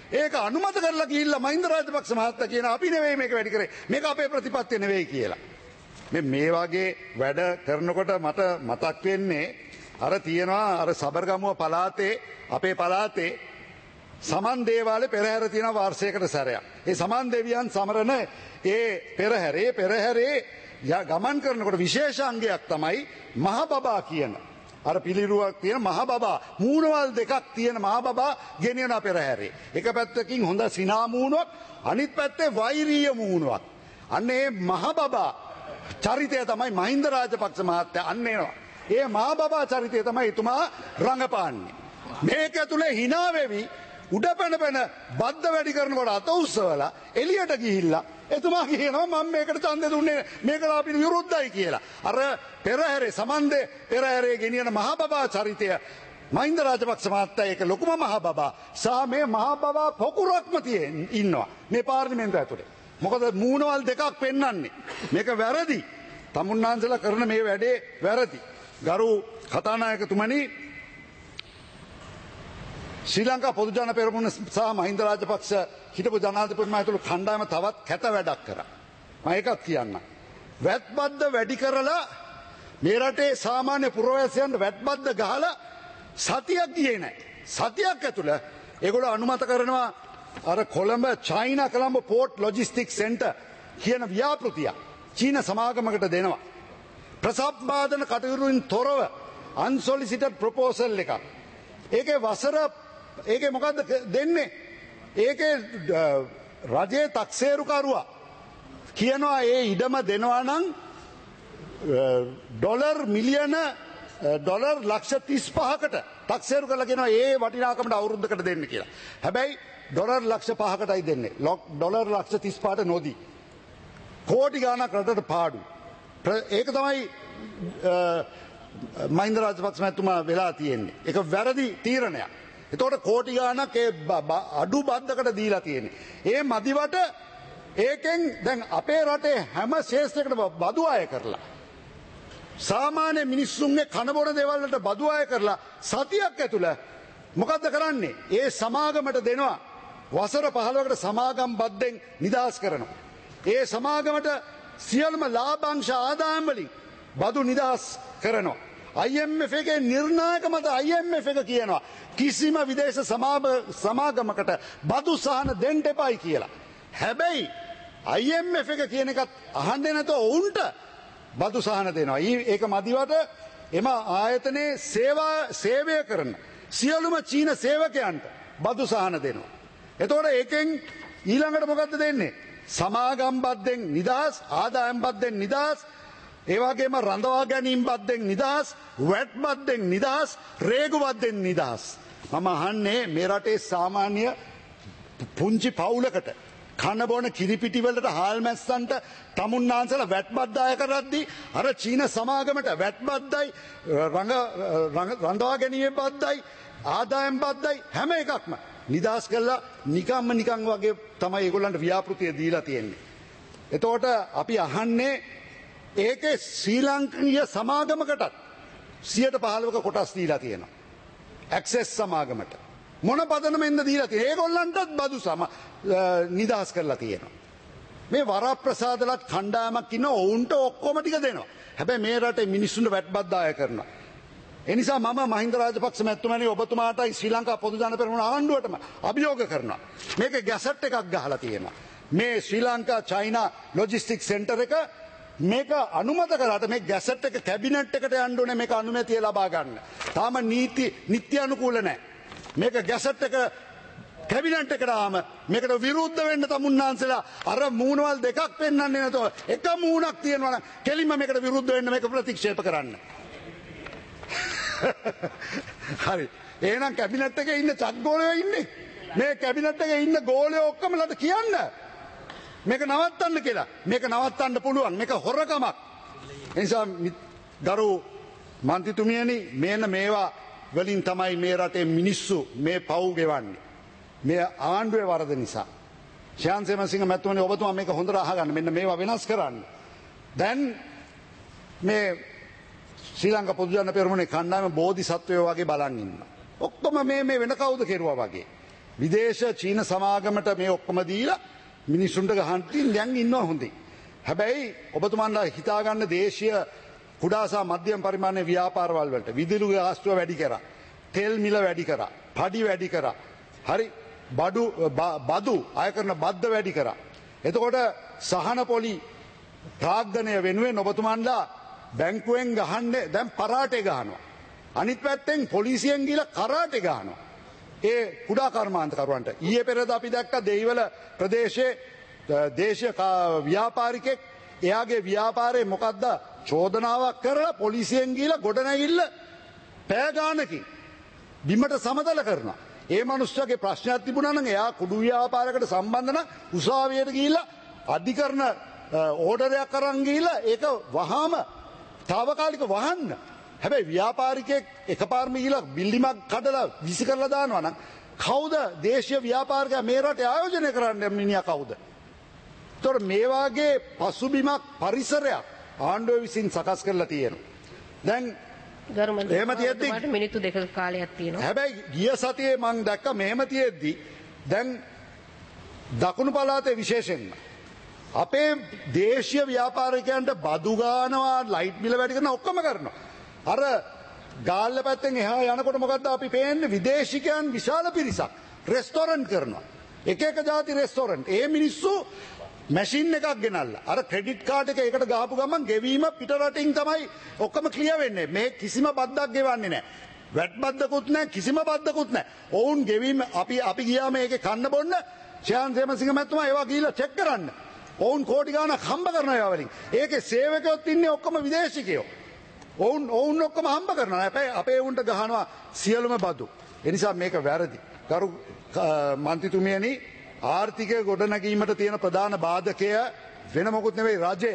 ඒක අනුමත කරලා ගිහිල්ලා මහින්ද රාජපක්ෂ මහත්තයා කියන අපි නෙවෙයි මේක වැඩි කරේ. මේක අපේ ප්‍රතිපත්තිය නෙවෙයි කියලා. මේ මේ වගේ වැඩ කරනකොට මට මතක් වෙන්නේ අර තියෙනවා අර සබරගමුව පළාතේ අපේ පළාතේ සමන් දේවාලේ පෙරහැර තියෙන වර්ෂයකට සැරයක්. ඒ සමන් දෙවියන් සමරන ඒ පෙරහැරේ පෙරහැරේ ගමන් කරනකොට විශේෂ අංගයක් තමයි මහ බබා කියන. අර පිළිරුවක් තියෙන මහ බබා මූණවල් දෙකක් තියෙන මහ බබා ගෙනියන පෙරහැරේ. එක පැත්තකින් හොඳ සිනා මූණුවක් අනිත් පැත්තේ වෛරීය මූණුවක්. අන්න ඒ මහ බබා චරිතය තමයි මහින්ද රාජපක්ෂ මහත්තයා අන්න එනවා. ඒ මහ බබා චරිතය තමයි එතුමා රඟපාන්නේ. මේක ඇතුලේ hina වෙවි උඩ පැන පැන බද්ද වැඩි කරනකොට අත උස්සවලා එළියට ගිහිල්ලා එතුමා කියනවා මම මේකට ඡන්දෙ දුන්නේ මේකට අපි විරුද්ධයි කියලා. අර පෙරහැරේ සමන්දේ පෙරහැරේ ගෙනියන මහ බබා චරිතය මහින්ද රාජපක්ෂ මහත්තයා ඒක ලොකුම මහ බබා සා මේ මහ බබා පොකුරක්ම තියෙන ඉන්නවා මේ පාර්ලිමේන්තුව ඇතුලේ. මොකද මූණවල් දෙකක් පෙන්වන්නේ. මේක වැරදි. තමුන්නාන්සලා කරන මේ වැඩේ වැරදි. ගරු කතානායකතුමනි ශ්‍රී ලංකා පොදු ජන පෙරමුණ සහ මහින්ද රාජපක්ෂ හිටපු ජනාධිපතිතුමා ඇතුළු කණ්ඩායම තවත් කැත වැඩක් කරා. මම ඒකත් කියන්නම්. වැත්බද්ද වැඩි කරලා මේ රටේ සාමාන්‍ය පුරවැසියන්ට වැත්බද්ද ගහලා සතියක් ගියේ නැහැ. සතියක් ඇතුළ ඒගොල්ලෝ අනුමත කරනවා අර Colombo China Colombo port logistic centre කියන ව්‍යාපෘතිය චීන සමාගමකට දෙනවා. ප්‍රසම්පාදන කටයුතුන් තොරව අන්සොලිසිටඩ් ප්‍රොපෝසල් එකක්. ඒකේ වසර ඒකේ මොකද්ද දෙන්නේ? ඒකේ රජයේ තක්සේරුකරුවා කියනවා ඒ ඉඩම දෙනවා නම් ඩොලර් මිලියන ඩොලර් ලක්ෂ තිස් පහකට තක්සේරු කරලා කියනවා ඒ වටිනාකමට අවුරුද්දකට දෙන්න කියලා. හැබැයි ඩොලර් ලක්ෂ පහකටයි දෙන්නේ. ඩොලර් ලක්ෂ තිස් පහට නොදී. කෝටි ගාණක් රටට පාඩු. ඒක තමයි මහින්ද රාජපක්ෂ මහත්මයා වෙලා තියෙන්නේ. ඒක වැරදි තීරණයක්. එතකොට කෝටි ගාණක් ඒ අඩු බද්දකට දීලා තියෙන්නේ. ඒ මදිවට ඒකෙන් දැන් අපේ රටේ හැම ශේෂ්ත්‍රයකට බදු අය කරලා සාමාන්‍ය මිනිස්සුන්ගේ කන බොන දේවල් වලට බදු අය කරලා සතියක් ඇතුළ මොකද්ද කරන්නේ? ඒ සමාගමට දෙනවා වසර පහළොවකට සමාගම් බද්දෙන් නිදහස් කරනවා. ඒ සමාගමට සියලුම ලාභාංශ ආදායම් වලින් බදු නිදහස් කරනවා. I M F එකේ නිර්ණායක මත I M F එක කියනවා කිසිම විදේශ සමාගමකට බදු සහන දෙන්න එපායි කියලා. හැබැයි I M F එක කියන එකත් අහන්නේ නැතුව ඔවුන්ට බදු සහන දෙනවා. ඒක මදිවට එම ආයතනයේ සේවා සේවය කරන සියලුම චීන සේවකයන්ට බදු සහන දෙනවා. එතකොට ඒකෙන් ඊළඟට මොකද්ද දෙන්නේ? සමාගම් බද්දෙන් නිදහස්, ආදායම් බද්දෙන් නිදහස්, ඒ වගේම රඳවා ගැනීම බද්දෙන් නිදහස්, වැට් බද්දෙන් නිදහස්, රේගු බද්දෙන් නිදහස්. මම අහන්නේ මේ රටේ සාමාන්‍ය පුංචි පවුලකට කන බොන කිරිපිටි වලට හාල් මැස්සන්ට තමුන්නාන්සලා වැට් බද්ද අය කරද්දී අර චීන සමාගමට වැට් බද්දයි රඳවා ගැනීම බද්දයි ආදායම් බද්දයි හැම එකක්ම නිදහස් කළා නිකම්ම නිකන් වගේ තමයි ඒගොල්ලන්ට ව්‍යාපෘතිය දීලා තියෙන්නේ. එතකොට අපි අහන්නේ ඒකේ ශ්‍රී ලංකීය සමාගමකටත් සියයට පහළොවක කොටස් දීලා තියෙනවා. ඇක්සස් සමාගමට මොන පදනමෙන්ද දීලා තියෙන්නේ? ඒගොල්ලන්ටත් බදු සම නිදහස් කරලා තියෙනවා. මේ වරප්‍රසාදලත් කණ්ඩායමක් ඉන්න ඔවුන්ට ඔක්කොම ටික දෙනවා. හැබැයි මේ රටේ මිනිස්සුන්ට වැට් බද්දාය කරනවා. එනිසා මම මහින්ද රාජපක්ෂ මැතිතුමනි ඔබතුමාටයි ශ්‍රී ලංකා පොදු ජන පෙරමුණ ආණ්ඩුවටම අභියෝග කරනවා. මේකේ ගැසට් එකක් ගහලා තියෙනවා. මේ Sri Lanka China logistic centre එක මේක අනුමත කරාට මේ ගැසට් එක කැබිනට් එකට යන්න ඕනේ මේක අනුමැතිය ලබා ගන්න. තාම නීති නිත්‍ය අනුකූල නැහැ. මේක ගැසට් එක කැබිනට් එකට ආම මේකට විරුද්ධ වෙන්න තමුන්නාන්සලා අර මූණවල් දෙකක් පෙන්වන්නේ නැතුව එක මූණක් තියෙනවා නම් කෙලින්ම මේකට විරුද්ධ වෙන්න මේක ප්‍රතික්ෂේප කරන්න. හරි. එහෙනම් කැබිනට් එකේ ඉන්න චක්ගෝලයෝ ඉන්නේ. මේ කැබිනට් එකේ ඉන්න ගෝලයෝ ඔක්කොමලට කියන්න. මේක නවත්තන්න කියලා. මේක නවත්තන්න පුළුවන්. මේක හොරකමක්. ඒ නිසා ගරු මන්ත්‍රීතුමියනි මේන මේවා වලින් තමයි මේ රටේ මිනිස්සු මේ පව් ගෙවන්නේ. මේ ආණ්ඩුවේ වරද නිසා. ශාන් සේමසිංහ මැතිතුමනි ඔබතුමා මේක හොඳට අහගන්න. මෙන්න මේවා වෙනස් කරන්න. දැන් මේ ශ්‍රී ලංකා පොදු ජන පෙරමුණේ කණ්ඩායම බෝධිසත්වයෝ වගේ බලන් ඉන්නවා. ඔක්කොම මේ මේ වෙන කවුද කෙරුවා වගේ. විදේශ චීන සමාගමට මේ ඔක්කොම දීලා මිනිස්සුන්ට ගහන්න තින් දැන් ඉන්නවා හොඳයි. හැබැයි ඔබතුමන්ලා හිතාගන්න දේශීය කුඩා සහ මධ්‍යම පරිමාණයේ ව්‍යාපාරවල වලට විදුලි ගාස්තුව වැඩි කරා. තෙල් මිල වැඩි කරා. පඩි වැඩි කරා. හරි බඩු බදු අය කරන බද්ද වැඩි කරා. එතකොට සහන පොලි ප්‍රාග්ධනය වෙනුවෙන් ඔබතුමන්ලා බැංකුවෙන් ගහන්නේ දැන් පරාටේ ගහනවා. අනිත් පැත්තෙන් පොලිසියෙන් ගිහලා කරාටේ ගහනවා. ඒ කුඩා කර්මාන්තකරුවන්ට ඊයේ පෙරේද අපි දැක්ක දෙහිවල ප්‍රදේශයේ දේශීය ව්‍යාපාරිකෙක් එයාගේ ව්‍යාපාරේ මොකද්ද චෝදනාවක් කරලා පොලිසියෙන් ගිහලා ගොඩනැගිල්ල පෑ ගානකින් බිමට සමතල කරනවා. ඒ මනුස්සයාගේ ප්‍රශ්නයක් තිබුණා නම් එයා කුඩු ව්‍යාපාරයකට සම්බන්ධ නම් උසාවියට ගිහිල්ලා අධිකරණ ඕඩරයක් අරන් ගිහිල්ලා ඒක වහාම తాවකාලික වහන්න. හැබැයි ව්‍යාපාරිකයෙක් එකපාරම ගිහිල්ලා බිල්ඩිමක් කඩලා විසි කරලා දානවා නම් කවුද දේශීය ව්‍යාපාරිකයා මේ රටේ ආයෝජනය කරන්නේ මිනිහා කවුද? ඒතකොට මේ වාගේ පසුබිමක් පරිසරයක් ආණ්ඩුව විසින් සකස් කරලා තියෙනවා. දැන් එහෙම තියෙද්දි මිනිත්තු දෙකක කාලයක් තියෙනවා. හැබැයි ගිය සතියේ මම දැක්ක මෙහෙම තියෙද්දි දැන් දකුණු පළාතේ විශේෂයෙන්ම අපේ දේශීය ව්‍යාපාරිකයන්ට බදු ගන්නවා ලයිට් බිල වැඩි කරනවා ඔක්කොම කරනවා. අර ගාල්ල පැත්තෙන් එහා යනකොට මොකද්ද අපි පේන්නේ විදේශිකයන් විශාල පිරිසක් රෙස්ටෝරන්ට් කරනවා. එක එක ಜಾති රෙස්ටෝරන්ට්. ඒ මිනිස්සු මැෂින් එකක් ගෙනල්ලා අර ක්‍රෙඩිට් කාඩ් එක ඒකට ගහපු ගමන් ගෙවීම පිට රටින් තමයි ඔක්කොම ක්ලියර් වෙන්නේ. මේ කිසිම බද්දක් ගෙවන්නේ නැහැ. වැට් බද්දකුත් නැහැ කිසිම බද්දකුත් නැහැ. ඔවුන් ගෙවීම අපි අපි ගියාම ඒකේ කන්න බොන්න ශාන් සේමසිංහ මහත්මයා ඒවා ගිහිල්ලා චෙක් කරන්න. ඔවුන් කෝටි ගාණක් හම්බ කරනවා ඒවා වලින්. ඒකේ සේවකයොත් ඉන්නේ ඔක්කොම විදේශිකයෝ. ඔවුන් ඔවුන් ඔක්කොම හම්බ කරනවා. හැබැයි අපේ උන්ට ගහනවා සියලුම බදු. ඒ නිසා මේක වැරදි. කරු මන්ත්‍රීතුමියනි ආර්ථිකය ගොඩනැගීමට තියෙන ප්‍රධාන බාධකය වෙන මොකුත් නෙවෙයි රජය.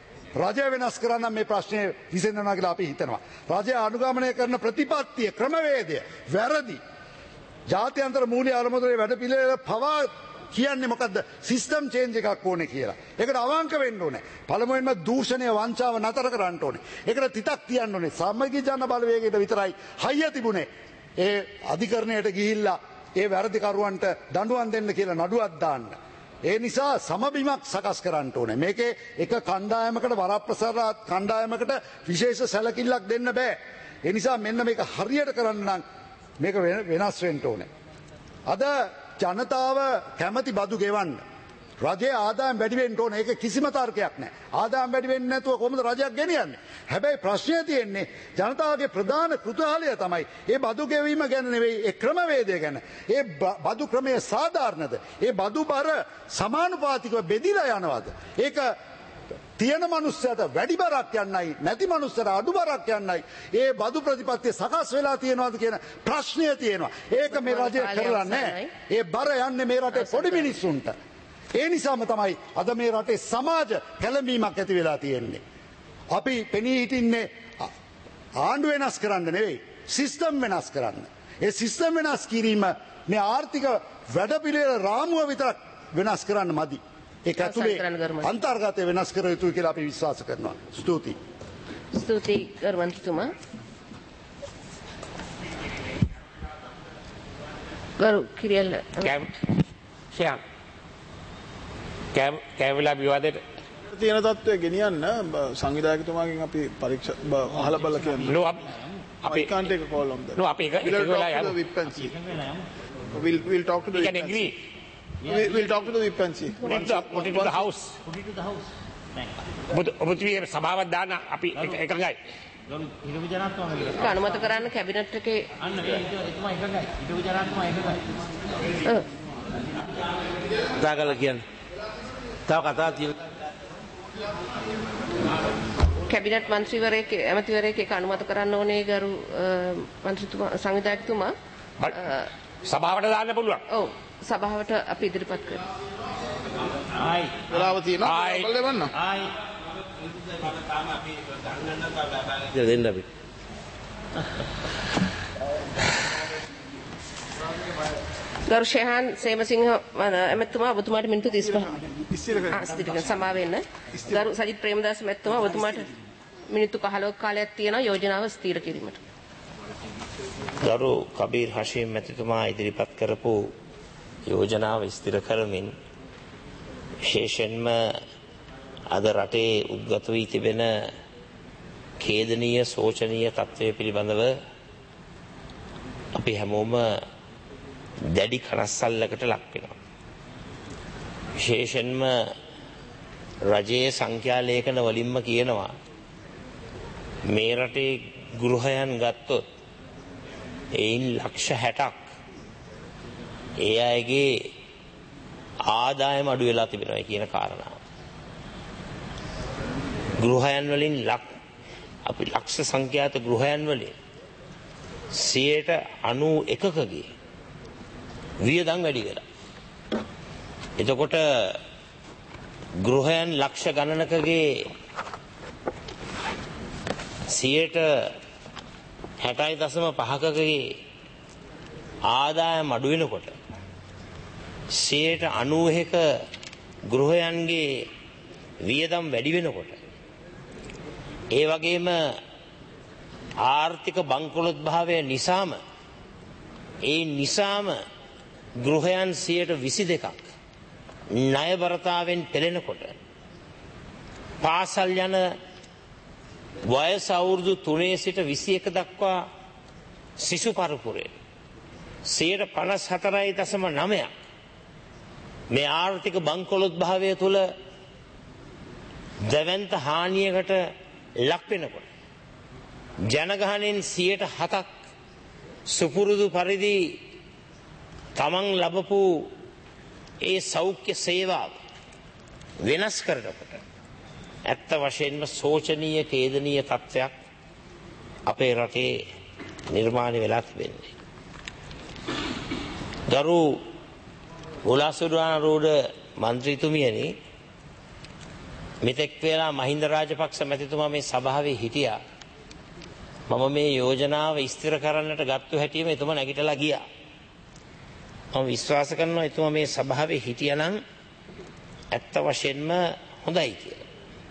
රජය වෙනස් කරන්න මේ ප්‍රශ්නේ විසඳනවා කියලා අපි හිතනවා. රජය අනුගමනය කරන ප්‍රතිපත්තිය ක්‍රමවේදය වැරදි. ජාත්‍යන්තර මූල්‍ය අරමුදලේ වැඩපිළිවෙල පවා කියන්නේ මොකද්ද සිස්ටම් චේන්ජ් එකක් ඕනේ කියලා. ඒකට අවංක වෙන්න ඕනේ. පළමුවෙන්ම දූෂණය වංචාව නතර කරන්න ඕනේ. ඒකට තිතක් තියන්න ඕනේ. සමගි ජන බලවේගයට විතරයි හයිය තිබුණේ. ඒ අධිකරණයට ගිහිල්ලා ඒ වැරදිකරුවන්ට දඬුවම් දෙන්න කියලා නඩුවක් දාන්න. ඒ නිසා සමබිමක් සකස් කරන්න ඕනේ. මේකේ එක කණ්ඩායමකට වරප්‍රසාර කණ්ඩායමකට විශේෂ සැලකිල්ලක් දෙන්න බෑ. ඒ නිසා මෙන්න මේක හරියට කරන්න නම් මේක වෙනස් වෙන්න ඕනේ. අද ජනතාව කැමති බදු ගෙවන්න. රජයේ ආදායම් වැඩි වෙන්න ඕනේ. ඒක කිසිම තර්කයක් නැහැ. ආදායම් වැඩි වෙන්නේ නැතුව කොහොමද රජයක් ගෙනියන්නේ? හැබැයි ප්‍රශ්නේ තියෙන්නේ ජනතාවගේ ප්‍රධාන කෘතහලය තමයි ඒ බදු ගෙවීම ගැන නෙවෙයි ඒ ක්‍රමවේදය ගැන. ඒ බදු ක්‍රමය සාධාරණද? ඒ බදු බර සමානුපාතිකව බෙදිලා යනවද? ඒක තියෙන මනුස්සයට වැඩි බරක් යන්නයි නැති මනුස්සයට අඩු බරක් යන්නයි ඒ බදු ප්‍රතිපත්තිය සකස් වෙලා තියෙනවද කියන ප්‍රශ්නය තියෙනවා. ඒක මේ රජය කරලා නැහැ. ඒ බර යන්නේ මේ රටේ පොඩි මිනිස්සුන්ට. ඒ නිසාම තමයි අද මේ රටේ සමාජ කැළඹීමක් ඇති වෙලා තියෙන්නේ. අපි පෙනී හිටින්නේ ආණ්ඩු වෙනස් කරන්න නෙවෙයි සිස්ටම් වෙනස් කරන්න. ඒ සිස්ටම් වෙනස් කිරීම මේ ආර්ථික වැඩපිළිවෙල රාමුව විතරක් වෙනස් කරන්න මදි. ඒක ඇතුලේ අන්තර්ගතය වෙනස් කර යුතුයි කියලා අපි විශ්වාස කරනවා. ස්තුතියි. ස්තුතියි ගරුමන්ත්‍රීතුමා. ගරු කිරියල් ෂයන් කෑවිලා විවාදයට තියෙන තත්ත්වය ගෙනියන්න සංවිධායකතුමාගෙන් අපි පරීක්ෂා අහලා බලලා කියන්නේ. නෝ අපි can't take a call on that. No අපි ඒක වෙලා යමු. We'll we'll talk to the we can agree. We, we'll talk to the whip and see. Put it to, put it to the house. Put it to the house. ඔබතුමිය සභාවක් දාන්න අපි එකඟයි. හිටපු ජනාධිපතිතුමා ඒක අනුමත කරන්න කැබිනට් එකේ අන්න මේ එතුමා එකඟයි. හිටපු ජනාධිපතිතුමා එකඟයි. ඔව්. දාගල කියන්නේ. තව කතා තියෙනවා. කැබිනට් මන්ත්‍රීවරයෙක් ඇමතිවරයෙක් ඒක අනුමත කරන්න ඕනේ ගරු මන්ත්‍රීතුමා සංවිධායකතුමා. සභාවට දාන්න පුළුවන්. ඔව්. සභාවට අපි ඉදිරිපත් කරමු. ආයි වෙලාව තියෙනවා. බලන්න දෙන්න. ආයි දෙන්න අපි. ගරු ෂෙහාන් සේමසිංහ ඇමතුමා ඔබතුමාට මිනිත්තු තිස් පහක්. ඉස්තිර කරන්න. ආ ඉස්තිර කරන්න සමා වෙන්න. ගරු සජිත් ප්‍රේමදාස මැතිතුමා ඔබතුමාට මිනිත්තු පහළොවක් කාලයක් තියෙනවා යෝජනාව ස්ථීර කිරීමට. ගරු කබීර් හෂීම් මැතිතුමා ඉදිරිපත් කරපු යෝජනාව ස්ථිර කරමින් විශේෂයෙන්ම අද රටේ උද්ගත වී තිබෙන ඛේදනීය සෝචනීය තත්ත්වය පිළිබඳව අපි හැමෝම දැඩි කනස්සල්ලකට ලක් වෙනවා. විශේෂයෙන්ම රජයේ සංඛ්‍යා ලේඛන වලින්ම කියනවා මේ රටේ ගෘහයන් ගත්තොත් එයින් ලක්ෂ හැටක් ඒ අයගේ ආදායම අඩු වෙලා තිබෙනවා කියන කාරණාව. ගෘහයන් වලින් ලක් අපි ලක්ෂ සංඛ්‍යාත ගෘහයන් වලින් සියයට අනූ එකකගේ වියදම් වැඩි වෙලා. එතකොට ගෘහයන් ලක්ෂ ගණනකගේ සියයට හැටයි දශම පහකගේ ආදායම අඩු වෙනකොට සියයට අනූ එක ගෘහයන්ගේ වියදම් වැඩි වෙනකොට ඒ වගේම ආර්ථික බංකොලොත් භාවය නිසාම ඒ නිසාම ගෘහයන් සියයට විසි දෙකක් ණයබරතාවෙන් පෙළෙනකොට පාසල් යන වයස අවුරුදු තුනේ සිට විසි එක දක්වා සිසු පරපුරේ සියයට පනස් හතරයි දශම නවයක් මේ ආර්ථික බංකොලොත් භාවය තුළ දැවැන්ත හානියකට ලක් වෙනකොට ජනගහනයෙන් සියයට හතක් සුපුරුදු පරිදි තමන් ලබපු ඒ සෞඛ්‍ය සේවාව වෙනස් කරනකොට ඇත්ත වශයෙන්ම සෝචනීය ඛේදනීය තත්ත්වයක් අපේ රටේ නිර්මාණය වෙලා තිබෙන්නේ. ගරු උලාසුදානරෝඩ මන්ත්‍රීතුමියනි, මෙතෙක් වේලා මහින්ද රාජපක්ෂ මැතිතුමා මේ සභාවේ හිටියා. මම මේ යෝජනාව ස්ථිර කරන්නට ගත්තු හැටිම එතුමා නැගිටලා ගියා. මම විශ්වාස කරනවා එතුමා මේ සභාවේ හිටියානම් ඇත්ත වශයෙන්ම හොඳයි කියලා.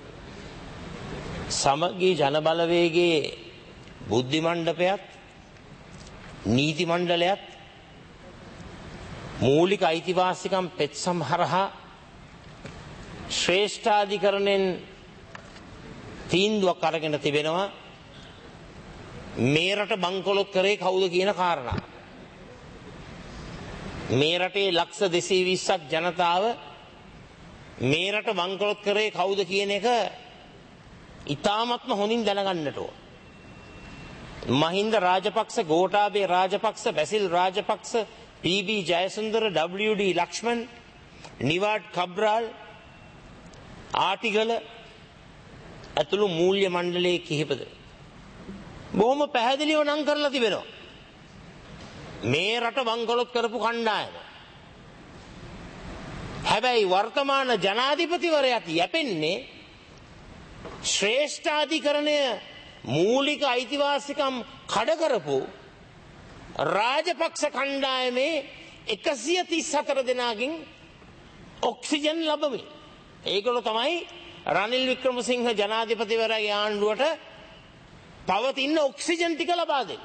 සමගී ජන බලවේගයේ බුද්ධි මණ්ඩපයත් නීති මණ්ඩලයත් මූලික අයිතිවාසිකම් පෙත්සම් හරහා ශ්‍රේෂ්ඨාධිකරණයෙන් තීන්දුවක් අරගෙන තිබෙනවා මේ රට බංකොලොත් කරේ කවුද කියන කාරණා. මේ රටේ ලක්ෂ දෙසිය විස්සක් ජනතාව මේ රට බංකොලොත් කරේ කවුද කියන එක ඉතාමත්ම හොඳින් දැනගන්නට ඕන. මහින්ද රාජපක්ෂ, ගෝඨාභය රාජපක්ෂ, බැසිල් රාජපක්ෂ, පී.බී. ජයසුන්දර, ඩබ්ලිව්.ඩී. ලක්ෂ්මන්, නිවාඩ් කබ්‍රාල්, ආටිගල ඇතුළු මූල්‍ය මණ්ඩලයේ කිහිපද බොහොම පැහැදිලිව නම් කරලා තිබෙනවා මේ රට බංකොලොත් කරපු කණ්ඩායම. හැබැයි වර්තමාන ජනාධිපතිවරයාට යැපෙන්නේ ශ්‍රේෂ්ඨාධිකරණය මූලික අයිතිවාසිකම් කඩ කරපු රාජපක්ෂ කණ්ඩායමේ එකසිය තිස් හතර දෙනාගෙන් ඔක්සිජන් ලබමින්. ඒගොල්ලෝ තමයි රනිල් වික්‍රමසිංහ ජනාධිපතිවරයාගේ ආණ්ඩුවට පවතින ඔක්සිජන් ටික ලබා දෙන්නේ.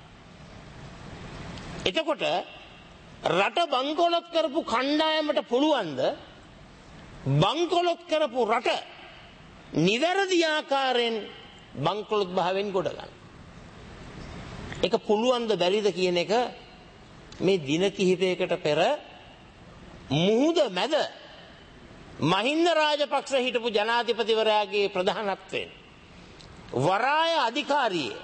එතකොට රට බංකොලොත් කරපු කණ්ඩායමට පුළුවන්ද බංකොලොත් කරපු රට නිවැරදි ආකාරයෙන් බංකොලොත් භාවයෙන් ගොඩ ගන්න? ඒක පුළුවන්ද බැරිද කියන එක මේ දින කිහිපයකට පෙර මුහුද මැද මහින්ද රාජපක්ෂ හිටපු ජනාධිපතිවරයාගේ ප්‍රධානත්වයෙන් වරාය අධිකාරියේ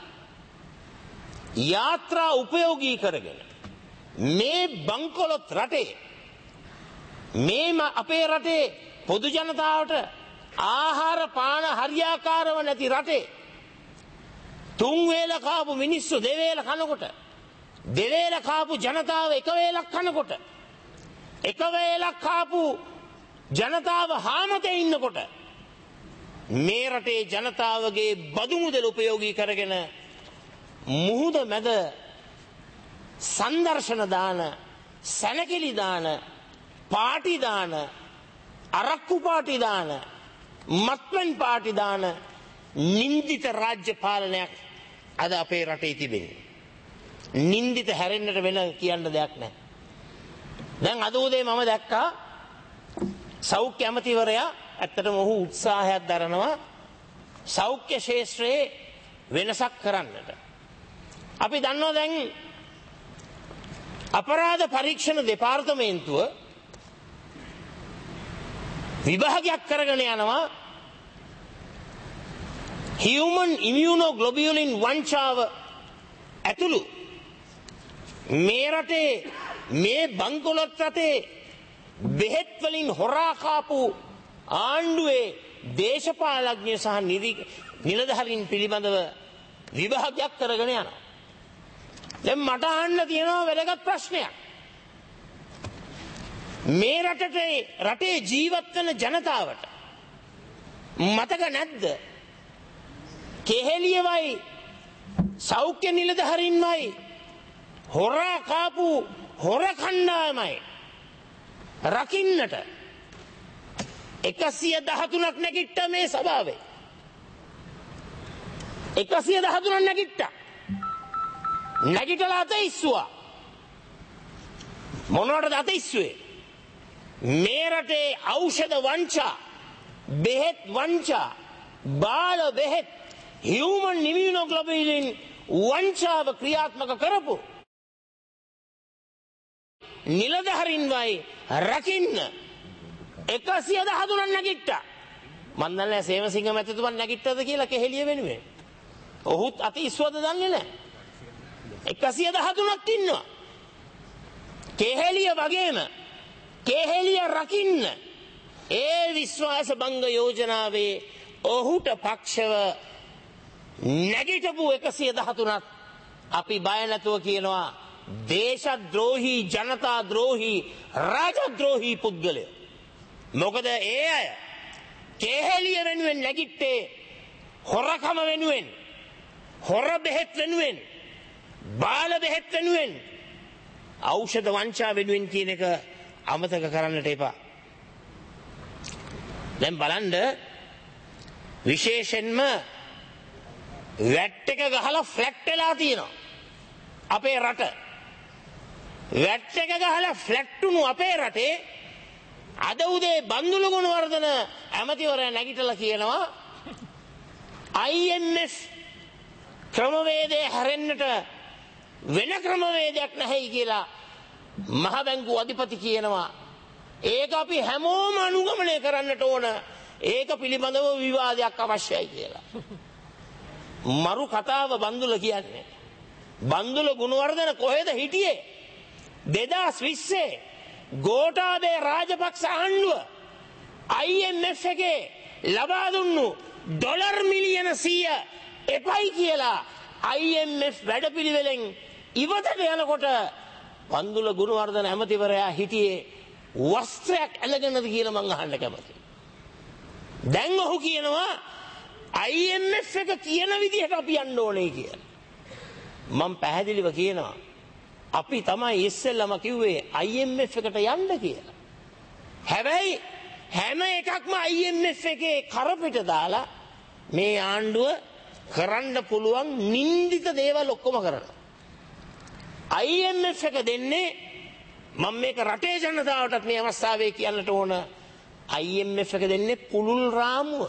යාත්‍රා උපයෝගී කරගෙන මේ බංකොලොත් රටේ මේ අපේ රටේ පොදු ජනතාවට ආහාර පාන හරියාකාරව නැති රටේ තුන් වේල කාපු මිනිස්සු දෙවේල කනකොට දෙවේල කාපු ජනතාව එක වේලක් කනකොට එක වේලක් කාපු ජනතාව හාමතේ ඉන්නකොට මේ රටේ ජනතාවගේ බදු මුදල් උපයෝගී කරගෙන මුහුද මැද සංදර්ශන දාන, සැනකෙලි දාන, පාටි දාන, අරක්කු පාටි දාන, මත්පැන් පාටි දාන නින්දිත රාජ්‍ය පාලනයක් අද අපේ රටේ තිබෙන්නේ. නින්දිත හැරෙන්නට වෙන කියන්න දෙයක් නැහැ. දැන් අද උදේ මම දැක්කා සෞඛ්‍ය ඇමතිවරයා ඇත්තටම ඔහු උත්සාහයක් දරනවා සෞඛ්‍ය ශාස්ත්‍රයේ වෙනසක් කරන්නට. අපි දන්නවා දැන් අපරාධ පරීක්ෂණ දෙපාර්තමේන්තුව විභාගයක් කරගෙන යනවා human immunoglobulin වංචාව ඇතුළු මේ රටේ මේ බංකොලොත් රටේ බෙහෙත් වලින් හොරා කාපු ආණ්ඩුවේ දේශපාලඥයෝ සහ නිලධාරීන් පිළිබඳව විභාගයක් කරගෙන යනවා. දැන් මට අහන්න තියෙනවා වැදගත් ප්‍රශ්නයක්. මේ රටේ රටේ ජීවත් වෙන ජනතාවට මතක නැද්ද? කෙහෙලියවයි සෞඛ්‍ය නිලධාරීන්වයි හොරා කාපු හොර කණ්ඩායමයි රකින්නට එකසිය දහතුනක් නැගිට්ට මේ සභාවේ. එකසිය දහතුනක් නැගිට්ට. නැගිටලා අත ඉස්සුවා. මොනවටද අත ඉස්සුවේ? මේ රටේ ඖෂධ වංචා, බෙහෙත් වංචා, බාල බෙහෙත්, human immunoglobulin වංචාව ක්‍රියාත්මක කරපු නිලධාරීන්වයි රකින්න එකසිය දහතුනක් නැගිට්ටා. මන් දන්නේ සේවසිංහ මැතිතුමන් නැගිට්ටද කියලා කෙහෙලිය වෙනුවෙන්. ඔහුත් අත ඉස්වද දන්නේ නැහැ. එකසිය දහතුනක් ඉන්නවා. කෙහෙලිය වගේම කෙහෙලිය රකින්න ඒ විශ්වාස භංග යෝජනාවේ ඔහුට පක්ෂව නැගිටපු එකසිය දහතුනක් අපි බය නැතුව කියනවා දේශද්‍රෝහී, ජනතා ද්‍රෝහී, රාජද්‍රෝහී පුද්ගලයෝ. මොකද ඒ අය කෙහෙලිය වෙනුවෙන් නැගිට්ටේ හොරකම වෙනුවෙන්, හොර බෙහෙත් වෙනුවෙන්, බාල බෙහෙත් වෙනුවෙන්, ඖෂධ වංචා වෙනුවෙන් කියන එක අමතක කරන්නට එපා. දැන් බලන්න විශේෂයෙන්ම වැට් එක ගහලා ෆ්ලැට් වෙලා තියෙනවා අපේ රට. වැට් එක ගහලා ෆ්ලැට් වුණු අපේ රටේ අද උදේ බන්දුල ගුණවර්ධන ඇමතිවරයා නැගිටලා කියනවා I M F ක්‍රමවේදය හැරෙන්නට වෙන ක්‍රමවේදයක් නැහැයි කියලා මහ බැංකුව අධිපති කියනවා. ඒක අපි හැමෝම අනුගමනය කරන්නට ඕන. ඒක පිළිබඳව විවාදයක් අවශ්‍යයි කියලා. මරු කතාව බන්දුල කියන්නේ. බන්දුල ගුණවර්ධන කොහෙද හිටියේ? දෙදාස් විස්සේ ගෝඨාභය රාජපක්ෂ ආණ්ඩුව I M F එකේ ලබා දුන්නු ඩොලර් මිලියන සීය එපයි කියලා I M F වැඩපිළිවෙලෙන් ඉවතට යනකොට බන්දුල ගුණවර්ධන ඇමතිවරයා හිටියේ වස්ත්‍රයක් ඇලගෙනද කියලා මං අහන්න කැමතියි. දැන් ඔහු කියනවා I M F එක කියන විදිහට අපි යන්න ඕනේ කියලා. මම පැහැදිලිව කියනවා අපි තමයි ඉස්සෙල්ලම කිව්වේ I M F එකට යන්න කියලා. හැබැයි හැම එකක්ම I M F එකේ කරපිට දාලා මේ ආණ්ඩුව කරන්න පුළුවන් නින්දිත දේවල් ඔක්කොම කරනවා. I M F එක දෙන්නේ මම මේක රටේ ජනතාවටත් මේ අවස්ථාවේ කියන්නට ඕන I M F එක දෙන්නේ පුළුල් රාමුව.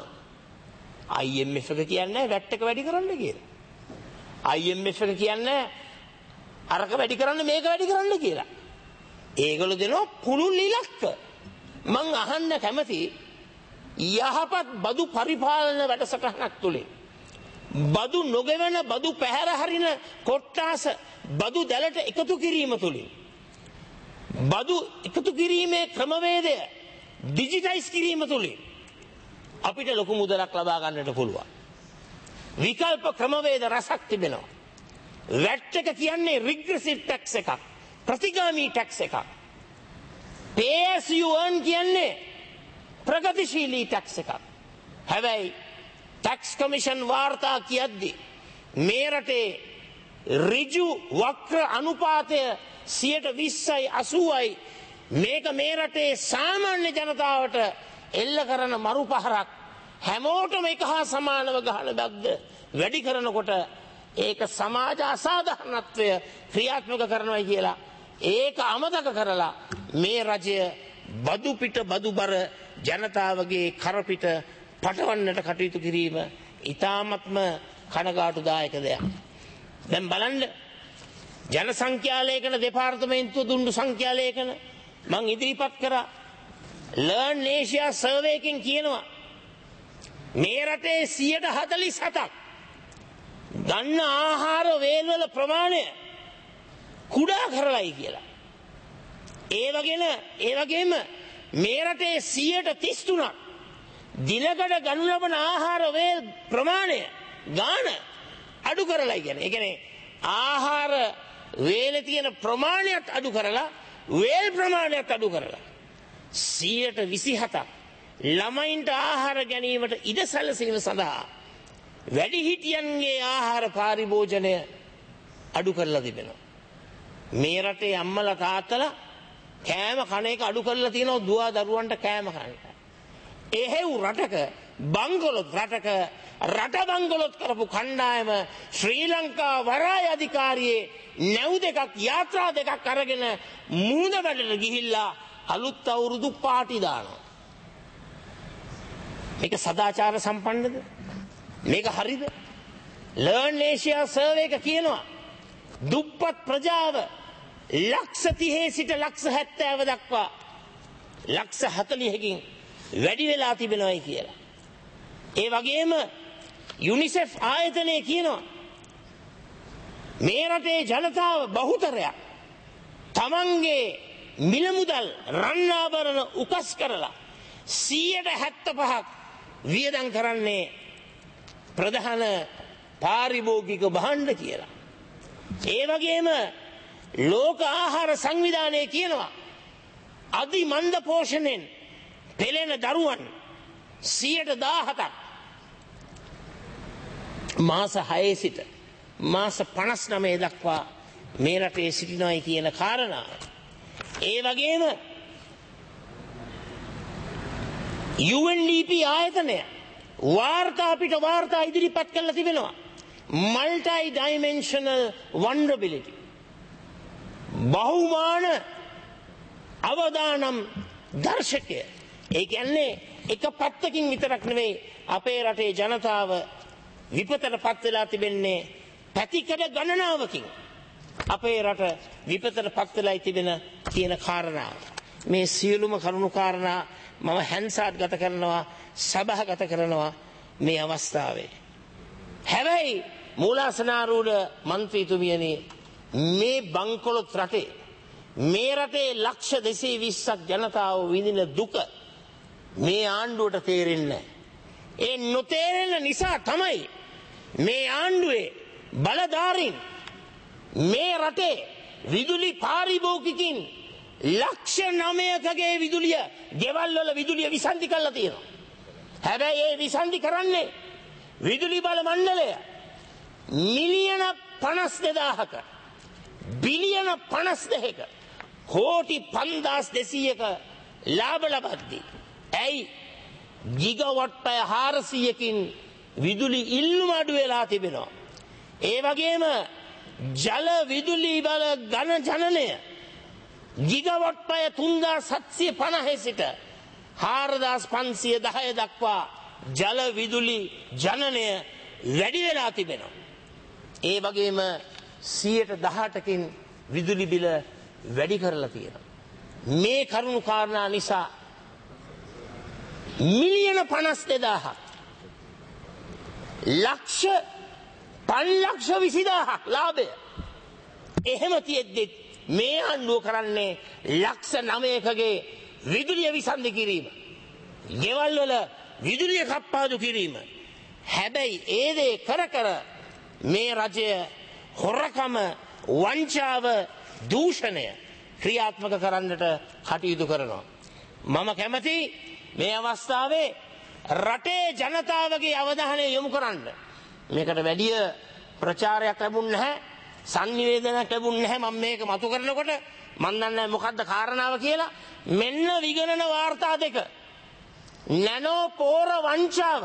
I M F එක කියන්නේ වැට් එක වැඩි කරන්න කියලා. I M F එක කියන්නේ අරක වැඩි කරන්න මේක වැඩි කරන්න කියලා. ඒගොල්ලෝ දෙනවා පුළුල් ඉලක්ක. මං අහන්න කැමති යහපත් බදු පරිපාලන වැඩසටහනක් තුලින් බදු නොගෙවන බදු පැහැර හරින කොට්ටාස බදු දැලට එකතු කිරීම තුලින් බදු එකතු කිරීමේ ක්‍රමවේදය ඩිජිටයිස් කිරීම තුලින් අපිට ලොකු මුදලක් ලබා ගන්නට පුළුවන්. විකල්ප ක්‍රමවේද රසක් තිබෙනවා. වැට් එක කියන්නේ රිග්‍රෙසිව් ටැක්ස් එකක්, ප්‍රතිගාමී ටැක්ස් එකක්. pay as you earn කියන්නේ ප්‍රගතිශීලී ටැක්ස් එකක්. හැබැයි ටැක්ස් කමිෂන් වාර්තා කියද්දි මේ රටේ ඍජු වක්‍ර අනුපාතය සියයට විස්සයි අසූවයි මේක මේ රටේ සාමාන්‍ය ජනතාවට එල්ල කරන මරු පහරක්. හැමෝටම එක හා සමානව ගහන බද්ද වැඩි කරනකොට ඒක සමාජ අසාධාරණත්වය ක්‍රියාත්මක කරනවා කියලා ඒක අමතක කරලා මේ රජය බදු පිට බදු බර ජනතාවගේ කරපිට පටවන්නට කටයුතු කිරීම ඉතාමත්ම කනගාටුදායක දෙයක්. දැන් බලන්න ජන සංඛ්‍යාලේඛන දෙපාර්තමේන්තුව දුන්නු සංඛ්‍යාලේඛන මං ඉදිරිපත් කරා ලර්න් ඒෂියා සර්වේ එකෙන් කියනවා මේ රටේ සියයට හතළිස් හතක් ගන්න ආහාර වේල්වල ප්‍රමාණය කුඩා කරලයි කියලා. ඒ වගේම ඒ වගේම මේ රටේ සියයට තිස් තුනක් දිනකට ගනු ලබන ආහාර වේල් ප්‍රමාණය ගාන අඩු කරලයි කියන්නේ. ඒ කියන්නේ ආහාර වේලේ තියෙන ප්‍රමාණයත් අඩු කරලා වේල් ප්‍රමාණයත් අඩු කරලා සියයට විසිහතක් ළමයින්ට ආහාර ගැනීමට ඉඩ සැලසීම සඳහා වැඩිහිටියන්ගේ ආහාර පාරිභෝජනය අඩු කරලා තිබෙනවා. මේ රටේ අම්මලා තාත්තලා කෑම කන එක අඩු කරලා තියෙනවා දුවා දරුවන්ට කෑම කන්න. එහෙව් රටක බංගලොත් රටක රට බංගලොත් කරපු කණ්ඩායම ශ්‍රී ලංකා වරාය අධිකාරියේ නැව් දෙකක් යාත්‍රා දෙකක් අරගෙන මූද වැඩට ගිහිල්ලා අලුත් අවුරුදු පාටි දානවා. මේක සදාචාර සම්පන්නද? මේක හරිද? ලර්න් ඒෂියා සර්වේ එක කියනවා දුප්පත් ප්‍රජාව ලක්ෂ තිහේ සිට ලක්ෂ හැත්තෑව දක්වා ලක්ෂ හතළිහකින් වැඩි වෙලා තිබෙනවායි කියලා. ඒ වගේම යුනිසෙෆ් ආයතනය කියනවා මේ රටේ ජනතාව බහුතරයක් තමන්ගේ මිල මුදල් රන්නාභරණ උකස් කරලා සියයට හැත්තෑ පහක් වියදම් කරන්නේ ප්‍රධාන පාරිභෝගික භාණ්ඩ කියලා. ඒ වගේම ලෝක ආහාර සංවිධානය කියනවා අධි මන්ද පෝෂණයෙන් පෙළෙන දරුවන් සියයට දාහතක් මාස හයේ සිට මාස පනස් නවය දක්වා මේ රටේ සිටිනවායි කියන කාරණාව. ඒ වගේම යු එන් ඩී පී ආයතනය වාර්තා අපිට වාර්තා ඉදිරිපත් කරලා තිබෙනවා මල්ටි ඩයිමෙන්ෂනල් වන්ඩරබිලිටි බහුමාන අවදානම් දර්ශකය. ඒ කියන්නේ එක පැත්තකින් විතරක් නෙවෙයි අපේ රටේ ජනතාව විපතට පත් වෙලා තිබෙන්නේ පැතිකඩ ගණනාවකින් අපේ රට විපතට පත් වෙලා තිබෙන කියන කාරණාව. මේ සියලුම කරුණු කාරණා මම හැන්සාට් ගත කරනවා සභාගත කරනවා මේ අවස්ථාවේ. හැබැයි මූලාසනාරූඪ මන්ත්‍රීතුමියනි මේ බංකොලොත් රටේ මේ රටේ ලක්ෂ දෙසිය විස්සක් ජනතාව විඳින දුක මේ ආණ්ඩුවට තේරෙන්නේ නැහැ. ඒ නොතේරෙන නිසා තමයි මේ ආණ්ඩුවේ බලධාරීන් මේ රටේ විදුලි පාරිභෝගිකින් ලක්ෂ නවයකගේ විදුලිය ගෙවල් වල විදුලිය විසන්ධි කරලා තියෙනවා. හැබැයි ඒ විසන්ධි කරන්නේ විදුලි බල මණ්ඩලය මිලියන පනස් දෙදාහක බිලියන පනස් දෙකක කෝටි පන්දාස් දෙසීයක ලාභ ලබද්දී ඇයි ගිගවොට් පැය හාරසීයකින් විදුලි ඉල්ලුම අඩු වෙලා තිබෙනවා. ඒ වගේම ජල විදුලි බල ඝන ජනනය ගිගවොට් පැය තුන්දාස් හත්සිය පනහේ සිට හාරදාස් පන්සිය දහය දක්වා ජල විදුලි ජනනය වැඩි වෙලා තිබෙනවා. ඒ වගේම සියයට දහඅටකින් විදුලි බිල වැඩි කරලා තියෙනවා. මේ කරුණු කාරණා නිසා මිලියන පනස් දෙදාහක් ලක්ෂ පන්ලක්ෂ විසිදාහක් ලාභය එහෙම තියෙද්දි මේ ආණ්ඩුව කරන්නේ ලක්ෂ නවයකගේ විදුලිය විසන්ධි කිරීම. ගෙවල් වල විදුලිය කප්පාදු කිරීම. හැබැයි ඒ දේ කර කර මේ රජය හොරකම වංචාව දූෂණය ක්‍රියාත්මක කරන්නට කටයුතු කරනවා. මම කැමති මේ අවස්ථාවේ රටේ ජනතාවගේ අවධානය යොමු කරන්න. මේකට වැඩිය ප්‍රචාරයක් ලැබුණ නැහැ, සංනිවේදනයක් ලැබුණ නැහැ. මම මේක මතු කරනකොට මන් දන්නේ මොකද්ද කාරණාව කියලා. මෙන්න විගණන වාර්තා දෙක. නැනෝ පෝර වංචාව,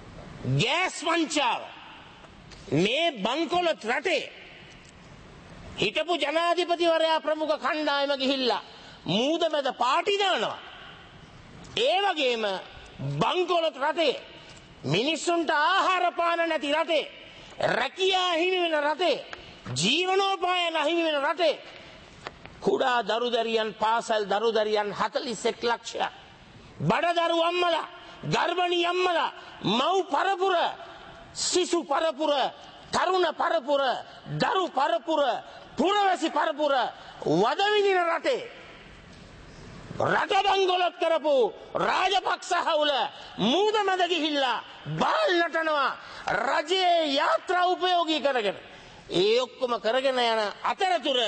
ගෑස් වංචාව මේ බංකොලොත් රටේ හිටපු ජනාධිපතිවරයා ප්‍රමුඛ කණ්ඩායම ගිහිල්ලා මූද මැද පාටි දානවා. ඒ වගේම බංකොලොත් රටේ මිනිස්සුන්ට ආහාර පාන නැති රටේ රැකියා හිමි වෙන රටේ ජීවනෝපායන හිමි වෙන රටේ කුඩා දරුදරියන් පාසල් දරුදරියන් හතළිස් එක් ලක්ෂයක් බඩදරු අම්මලා ගර්භණී අම්මලා මව් පරපුර සිසු පරපුර තරුණ පරපුර දරු පරපුර පුරවැසි පරපුර වද විඳින රටේ රට බංගොලොත් කරපු රාජපක්ෂ හවුල මූද මැද ගිහිල්ලා බාල් නටනවා රජයේ යාත්‍රා උපයෝගී කරගෙන. ඒ ඔක්කොම කරගෙන යන අතරතුර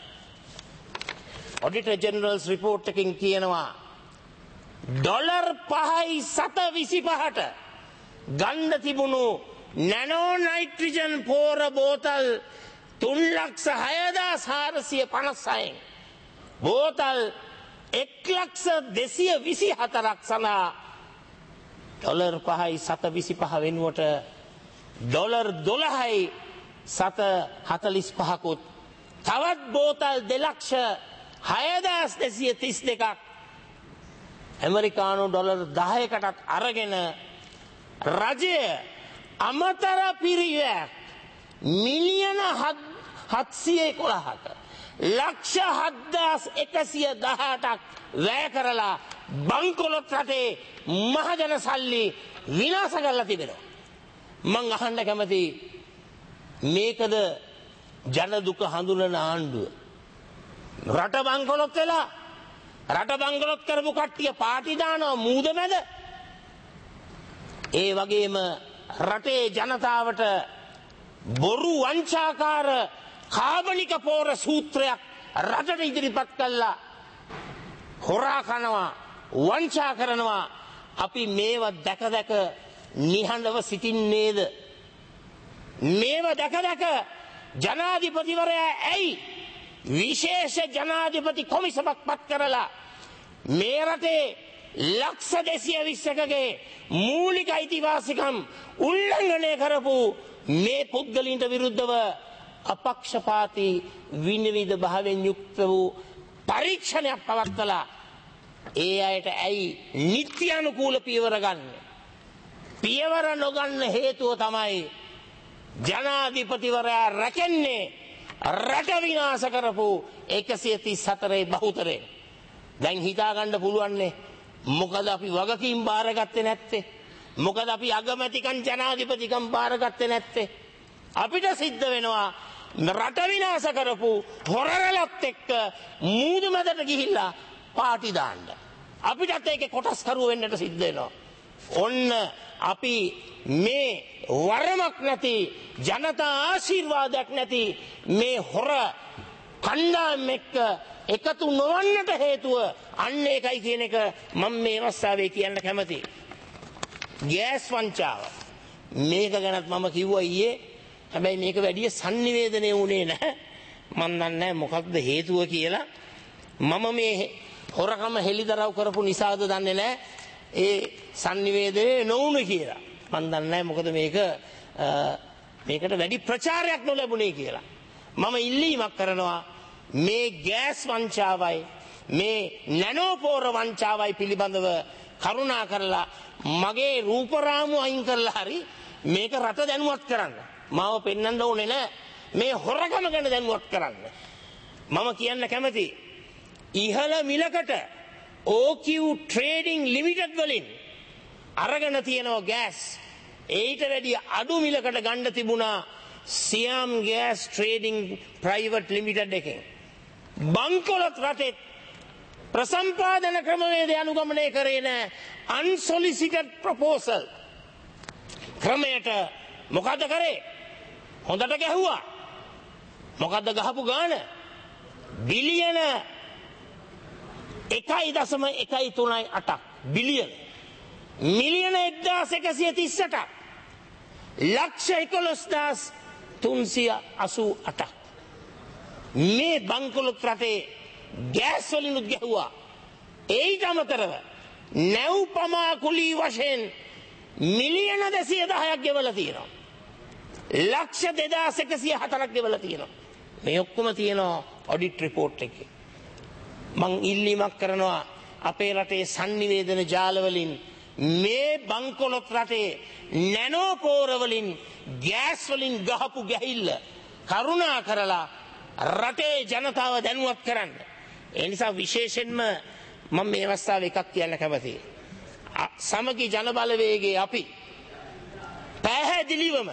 ඔඩිටර් ජෙනරල්ස් රිපෝට් එකකින් කියනවා ඩොලර් පහයි සත විසිපහට ගන්න තිබුණු නැනෝ නයිට්‍රජන් පෝර බෝතල් තුන් ලක්ෂ හයදාස් හාරසිය පනස්සයෙන් බෝතල් එක් ලක්ෂ දෙසිය විසි හතරක් සඳහා ඩොලර් පහයි සත විසිපහ වෙනුවට ඩොලර් දොළහයි සත හතළිස් පහකුත් තවත් බෝතල් දෙලක්ෂ හයදාස් දෙසිය තිස් දෙකක් ඇමරිකානු ඩොලර් දහයකටත් අරගෙන රජය අමතර පිරිවැයක් මිලියන හත්සිය එකොළහක ලක්ෂ හත්දාස් එකසිය දහඅටක් වැය කරලා බංකොලොත් රටේ මහජන සල්ලි විනාශ කරලා තිබෙනවා. මං අහන්න කැමති මේකද ජන දුක හඳුනන ආණ්ඩුව? රට බංකොලොත් වෙලා රට බංකොලොත් කරපු කට්ටිය පාටි දානවා මූද මැද. ඒ වගේම රටේ ජනතාවට බොරු වංචාකාර කාබනික පෝර සූත්‍රයක් රටට ඉදිරිපත් කළා හොරා කනවා වංචා කරනවා. අපි මේවා දැක දැක නිහඬව සිටින්නේද? මේවා දැක දැක ජනාධිපතිවරයා ඇයි විශේෂ ජනාධිපති කොමිසමක් පත් කරලා මේ රටේ ලක්ෂ දෙසිය විස්සකගේ මූලික අයිතිවාසිකම් උල්ලංඝනය කරපු මේ පුද්ගලයන්ට විරුද්ධව අපක්ෂපාතී විනිවිද භාවයෙන් යුක්ත වූ පරීක්ෂණයක් පවත්වලා ඒ අයට ඇයි නිත්‍ය අනුකූල පියවර ගන්න? පියවර නොගන්න හේතුව තමයි ජනාධිපතිවරයා රැකෙන්නේ රට විනාශ කරපු එකසිය තිස් හතරේ බහුතරේ. දැන් හිතා ගන්න පුළුවන්නේ මොකද අපි වගකීම් බාරගත්තේ නැත්තේ? මොකද අපි අගමැතිකම් ජනාධිපතිකම් බාරගත්තේ නැත්තේ? අපිට සිද්ධ වෙනවා රට විනාශ කරපු හොරරලත් එක්ක මූදු මැදට ගිහිල්ලා පාටි දාන්න. අපිටත් ඒකේ කොටස්කරුව වෙන්නට සිද්ධ වෙනවා. ඔන්න අපි මේ වරමක් නැති ජනතා ආශිර්වාදයක් නැති මේ හොර කණ්ඩායම් එක්ක එකතු නොවන්නට හේතුව අන්න ඒකයි කියන එක මම මේ අවස්ථාවේ කියන්න කැමතියි. ගෑස් වංචාව මේක ගැනත් මම කිව්වා ඊයේ. හැබැයි මේක වැඩි සංනිවේදනය වුණේ නැහැ. මම දන්නේ නැහැ මොකක්ද හේතුව කියලා. මම මේ හොරකම හෙලිදරව් කරපු නිසාද දන්නේ නැහැ ඒ සංනිවේදනය නොවුණු කියලා. මම දන්නේ නැහැ මොකද මේක මේකට වැඩි ප්‍රචාරයක් නොලැබුණේ කියලා. මම ඉල්ලීමක් කරනවා මේ ගෑස් වංචාවයි මේ නැනෝපෝර වංචාවයි පිළිබඳව කරුණා කරලා මගේ රූපරාමු අයින් කරලා හරි මේක රට දැනුවත් කරන්න. මාව පෙන්වන්න ඕනේ නැහැ. මේ හොරකම ගැන දැනුවත් කරන්න. මම කියන්න කැමති ඉහළ මිලකට O Q Trading Limited වලින් අරගෙන තියෙනවා ගෑස්. ඒට වැඩි අඩු මිලකට ගන්න තිබුණා Siam Gas Trading Private Limited එකෙන්. බංකොලොත් රටේ ප්‍රසම්පාදන ක්‍රමවේදය අනුගමනය කරේ නැහැ. Unsolicited proposal ක්‍රමයට මොකද කරේ? හොඳට ගැහුවා. මොකද්ද ගහපු ගාන? බිලියන එකයි දශම එකයි තුනයි අටක් බිලියන. මිලියන එක්දාස් එකසිය තිස් අටක්. ලක්ෂ එකොළොස් දාස් තුන්සිය අසූ අටක්. මේ බංකොලොත් රටේ ගෑස් වලිනුත් ගැහුවා. ඒට අමතරව නැව් පමා කුලී වශයෙන් මිලියන දෙසිය දහයක් ගෙවලා තියෙනවා. ලක්ෂ දෙදාස් එකසිය හතරක් ගෙවලා තියෙනවා. මේ ඔක්කොම තියෙනවා ඔඩිට් රිපෝට් එකේ. මං ඉල්ලීමක් කරනවා අපේ රටේ sannivedana ජාල වලින් මේ බංකොලොත් රටේ නැනෝ පෝර වලින් ගෑස් වලින් ගහපු ගැහිල්ල කරුණා කරලා රටේ ජනතාව දැනුවත් කරන්න. ඒ නිසා විශේෂයෙන්ම මම මේ අවස්ථාවේ එකක් කියන්න කැමතියි. සමගි ජන බලවේගයේ අපි පැහැදිලිවම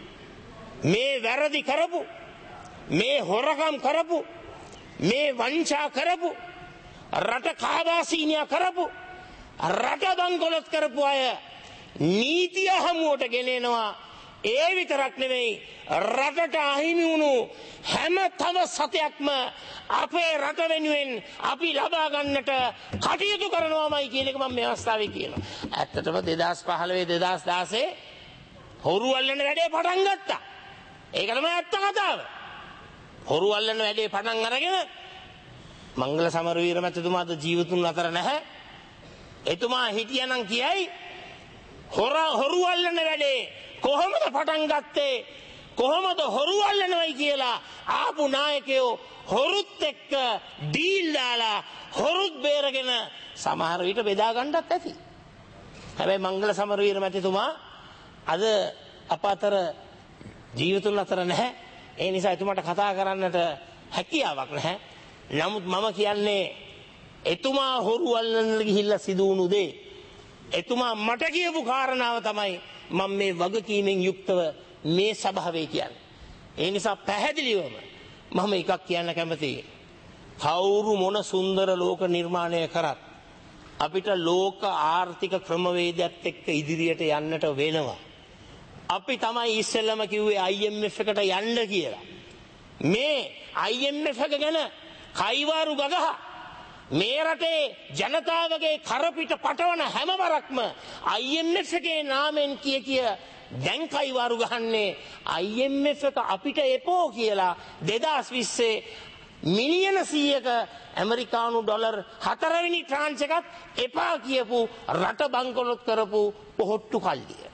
මේ වැරදි කරපු, මේ හොරකම් කරපු, මේ වංචා කරපු, රට කාබාසීනියා කරපු, රට බංකොලොත් කරපු අය නීතිය හමුවට ගෙනෙනවා. ඒ විතරක් නෙවෙයි රටට අහිමි වුණු හැම තව සතයක්ම අපේ රට වෙනුවෙන් අපි ලබා ගන්නට කටයුතු කරනවාමයි කියන එක මම මේ අවස්ථාවේ කියනවා. ඇත්තටම දෙදාස් පහළොව දෙදාස් දාසය හොරු අල්ලන වැඩේ පටන් ගත්තා. ඒක තමයි ඇත්ත කතාව. හොරු අල්ලන වැඩේ පටන් අරගෙන මංගල සමරවීර මැතිතුමාද ජීවිතුන් අතර නැහැ. එතුමා හිටියනම් කියයි හොර හොරු අල්ලන වැඩේ කොහොමද පටන් ගත්තේ, කොහොමද හොරු අල්ලනවයි කියලා ආපු නායකයෝ හොරුත් එක්ක ඩීල් දාලා හොරුත් බේරගෙන සමහර විට බෙදා ගන්නත් ඇති. හැබැයි මංගල සමරවීර මැතිතුමා අද අප අතර ජීවිතුන් අතර නැහැ. ඒ නිසා එතුමාට කතා කරන්නට හැකියාවක් නැහැ. නමුත් මම කියන්නේ එතුමා හොරු අල්ලන්න ගිහිල්ලා සිදු වුණු දේ එතුමා මට කියපු කාරණාව තමයි මම මේ වගකීමෙන් යුක්තව මේ සභාවේ කියන්නේ. ඒ නිසා පැහැදිලිවම මම එකක් කියන්න කැමතියි. කවුරු මොන සුන්දර ලෝක නිර්මාණය කරත් අපිට ලෝක ආර්ථික ක්‍රමවේදයත් එක්ක ඉදිරියට යන්නට වෙනවා. අපි තමයි ඉස්සෙල්ලම කිව්වේ I M F එකට යන්න කියලා. මේ I M F එක ගැන කයිවාරු ගගහ මේ රටේ ජනතාවගේ කරපිට පටවන හැම වරක්ම I M F එකේ නාමෙන් කිය කිය දැන් කයිවාරු ගහන්නේ I M F එක අපිට එපෝ කියලා දෙදාස් විස්සේ මිලියන සීයක ඇමරිකානු ඩොලර් හතරවෙනි ට්‍රාන්ච් එකත් එපා කියපු රට බංකොලොත් කරපු පොහොට්ටු කල්ලිය.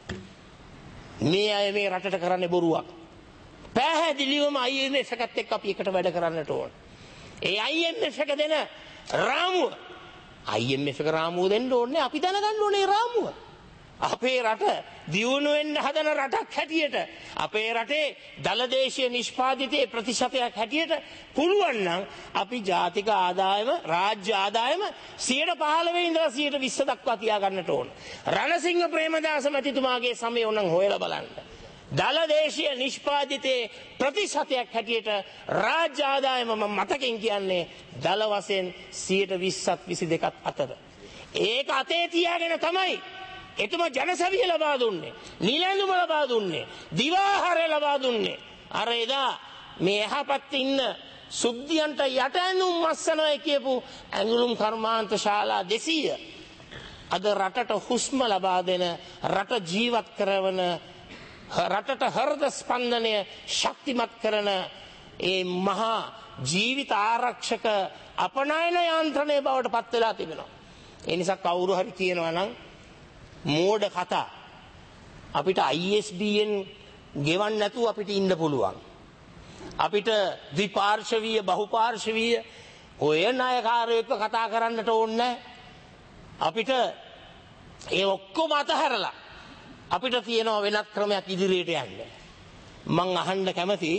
මේ අය මේ රටට කරන්නේ බොරුවක්. පැහැදිලිවම I M F එකත් එක්ක අපි එකට වැඩ කරන්නට ඕන. ඒ I M F එක දෙන රාමුව I M F එක රාමුව දෙන්න ඕනේ අපි දැනගන්න ඕනේ රාමුව. අපේ රට දියුණු වෙන්න හදන රටක් හැටියට අපේ රටේ දලදේශීය නිෂ්පාදිතයේ ප්‍රතිශතයක් හැටියට පුළුවන් නම් අපි ජාතික ආදායම රාජ්‍ය ආදායම සියයට පහළොව ඉඳලා සියයට විස්ස දක්වා තියාගන්නට ඕන. රණසිංහ ප්‍රේමදාස මැතිතුමාගේ සමය උනම් හොයලා බලන්න. දලදේශීය නිෂ්පාදිතයේ ප්‍රතිශතයක් හැටියට රාජ්‍ය ආදායම මම මතකෙන් කියන්නේ දල වශයෙන් සියයට විස්සත් විසි දෙකත් අතර. ඒක අතේ තියාගෙන තමයි එතුමා ජනසවිය ලබා දුන්නේ, නිලැඳුම ලබා දුන්නේ, දිවාහාරය ලබා දුන්නේ. අර එදා මේ එහාපත් ඉන්න සුද්ධියන්ට යට ඇඳුම් මස්සනවා කියපු ඇඟලුම් කර්මාන්ත ශාලා දෙසීය අද රටට හුස්ම ලබා දෙන, රට ජීවත් කරවන, රටට හෘද ස්පන්දනය ශක්තිමත් කරන ඒ මහා ජීවිත ආරක්ෂක අපනයන යාන්ත්‍රණය බවට පත් වෙලා තිබෙනවා. ඒ නිසා කවුරු හරි කියනවා නම් මෝඩ කතා අපිට I S D N ගෙවන්න නැතුව අපිට ඉන්න පුළුවන්. අපිට ද්විපාර්ශවීය බහුපාර්ශවීය ඔය නායකාරයෝ එක්ක කතා කරන්නට ඕනේ. අපිට ඒ ඔක්කොම අතහැරලා අපිට තියෙනවා වෙනත් ක්‍රමයක් ඉදිරියට යන්න. මං අහන්න කැමති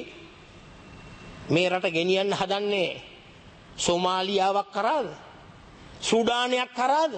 මේ රට ගෙනියන්න හදන්නේ සෝමාලියාවක් කරාද? සුඩානයක් කරාද?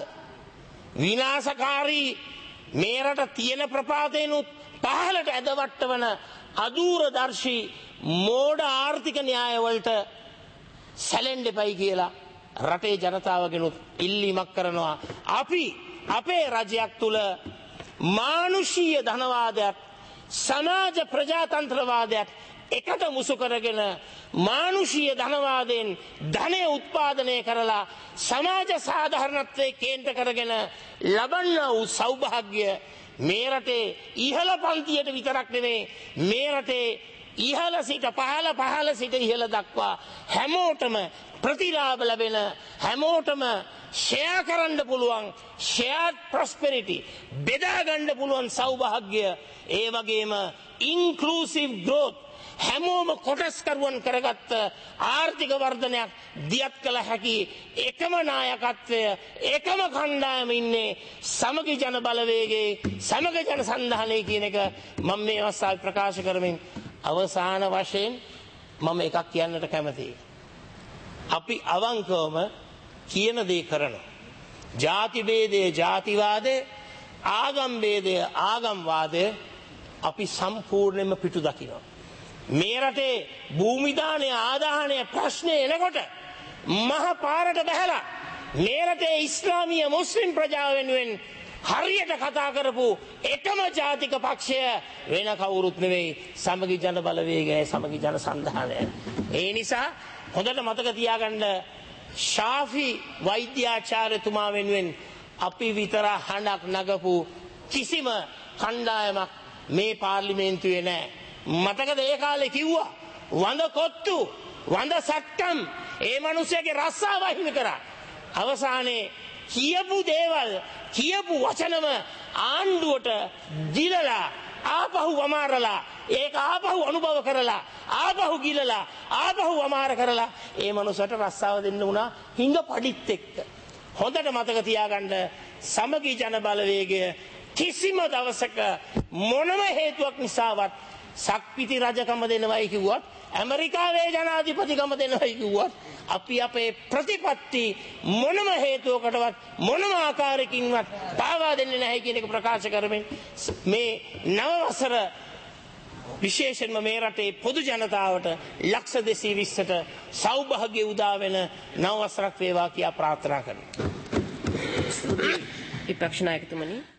විනාශකාරී මේ රට තියෙන ප්‍රපාතේනුත් පහළට ඇදවට්ටවන අදූරදර්ශී මෝඩ ආර්ථික න්‍යායවලට සැලෙන්න එපයි කියලා රටේ ජනතාවගෙනුත් ඉල්ලීමක් කරනවා. අපි අපේ රජයක් තුල මානුෂීය ධනවාදයක්, සමාජ ප්‍රජාතන්ත්‍රවාදයක් එකට මුසු කරගෙන මානුෂීය ධනවාදයෙන් ධනය උත්පාදනය කරලා සමාජ සාධාරණත්වයේ කේන්ද්‍ර කරගෙන ලබන්නා වූ සෞභාග්‍ය මේ රටේ ඉහළ පන්තියට විතරක් නෙමෙයි මේ රටේ ඉහළ සිට පහළ පහළ සිට ඉහළ දක්වා හැමෝටම ප්‍රතිලාභ ලැබෙන, හැමෝටම ෂෙයා කරන්න පුළුවන් shared prosperity බෙදා ගන්න පුළුවන් සෞභාග්‍ය, ඒ වගේම inclusive growth හැමෝම කොටස්කරුවන් කරගත්ත ආර්ථික වර්ධනයක් දියත් කළ හැකි එකම නායකත්වය එකම කණ්ඩායම ඉන්නේ සමගි ජන බලවේගයේ සමග ජන සන්ධානයේ කියන එක මම මේ අවස්ථාවේ ප්‍රකාශ කරමින් අවසාන වශයෙන් මම එකක් කියන්නට කැමතියි. අපි අවංකවම කියන දේ කරනවා. ජාති ભેදය ජාතිවාදය, ආගම් ભેදය ආගම්වාදය අපි සම්පූර්ණයෙන්ම පිටු දකිනවා. මේ රටේ භූමිදානය ආදාහනය ප්‍රශ්නේ එනකොට මහ පාරට බහැලා මේ රටේ ඉස්ලාමීය මුස්ලිම් ප්‍රජාව වෙනුවෙන් හරියට කතා කරපු එකම ජාතික පක්ෂය වෙන කවුරුත් නෙවෙයි සමගි ජන බලවේගය සමගි ජන සන්ධානය. ඒ නිසා හොඳට මතක තියාගන්න ශාෆි වෛද්‍යාචාර්යතුමා වෙනුවෙන් අපි විතර හඬක් නගපු කිසිම කණ්ඩායමක් මේ පාර්ලිමේන්තුවේ නැහැ. මතකද ඒ කාලේ කිව්වා වඳ කොත්තු වඳ සට්ටම් ඒ මිනිස්සුගේ රස්සා වහින කරා. අවසානයේ කියපු දේවල් කියපු වචනම ආණ්ඩුවට දිලලා ආපහු වමාරලා ඒක ආපහු අනුභව කරලා ආපහු ගිලලා ආපහු වමාර කරලා ඒ මනුස්සට රස්සාව දෙන්න උනා හිඟ පඩිත් එක්ක. හොඳට මතක තියාගන්න සමගි ජන බලවේගය කිසිම දවසක මොනම හේතුවක් නිසාවත් සක්විති රජකම දෙනවයි කිව්වත් ඇමරිකාවේ ජනාධිපතිකම දෙනවයි කිව්වත් අපි අපේ ප්‍රතිපත්ති මොනම හේතුවකටවත් මොනම ආකාරයකින්වත් පාවා දෙන්නේ නැහැ කියන එක ප්‍රකාශ කරමින් මේ නව වසර විශේෂයෙන්ම මේ රටේ පොදු ජනතාවට ලක්ෂ දෙසිය විස්සට සෞභාග්‍ය උදා වෙන නව වසරක් වේවා කියා ප්‍රාර්ථනා කරනවා. විපක්ෂ නායකතුමනි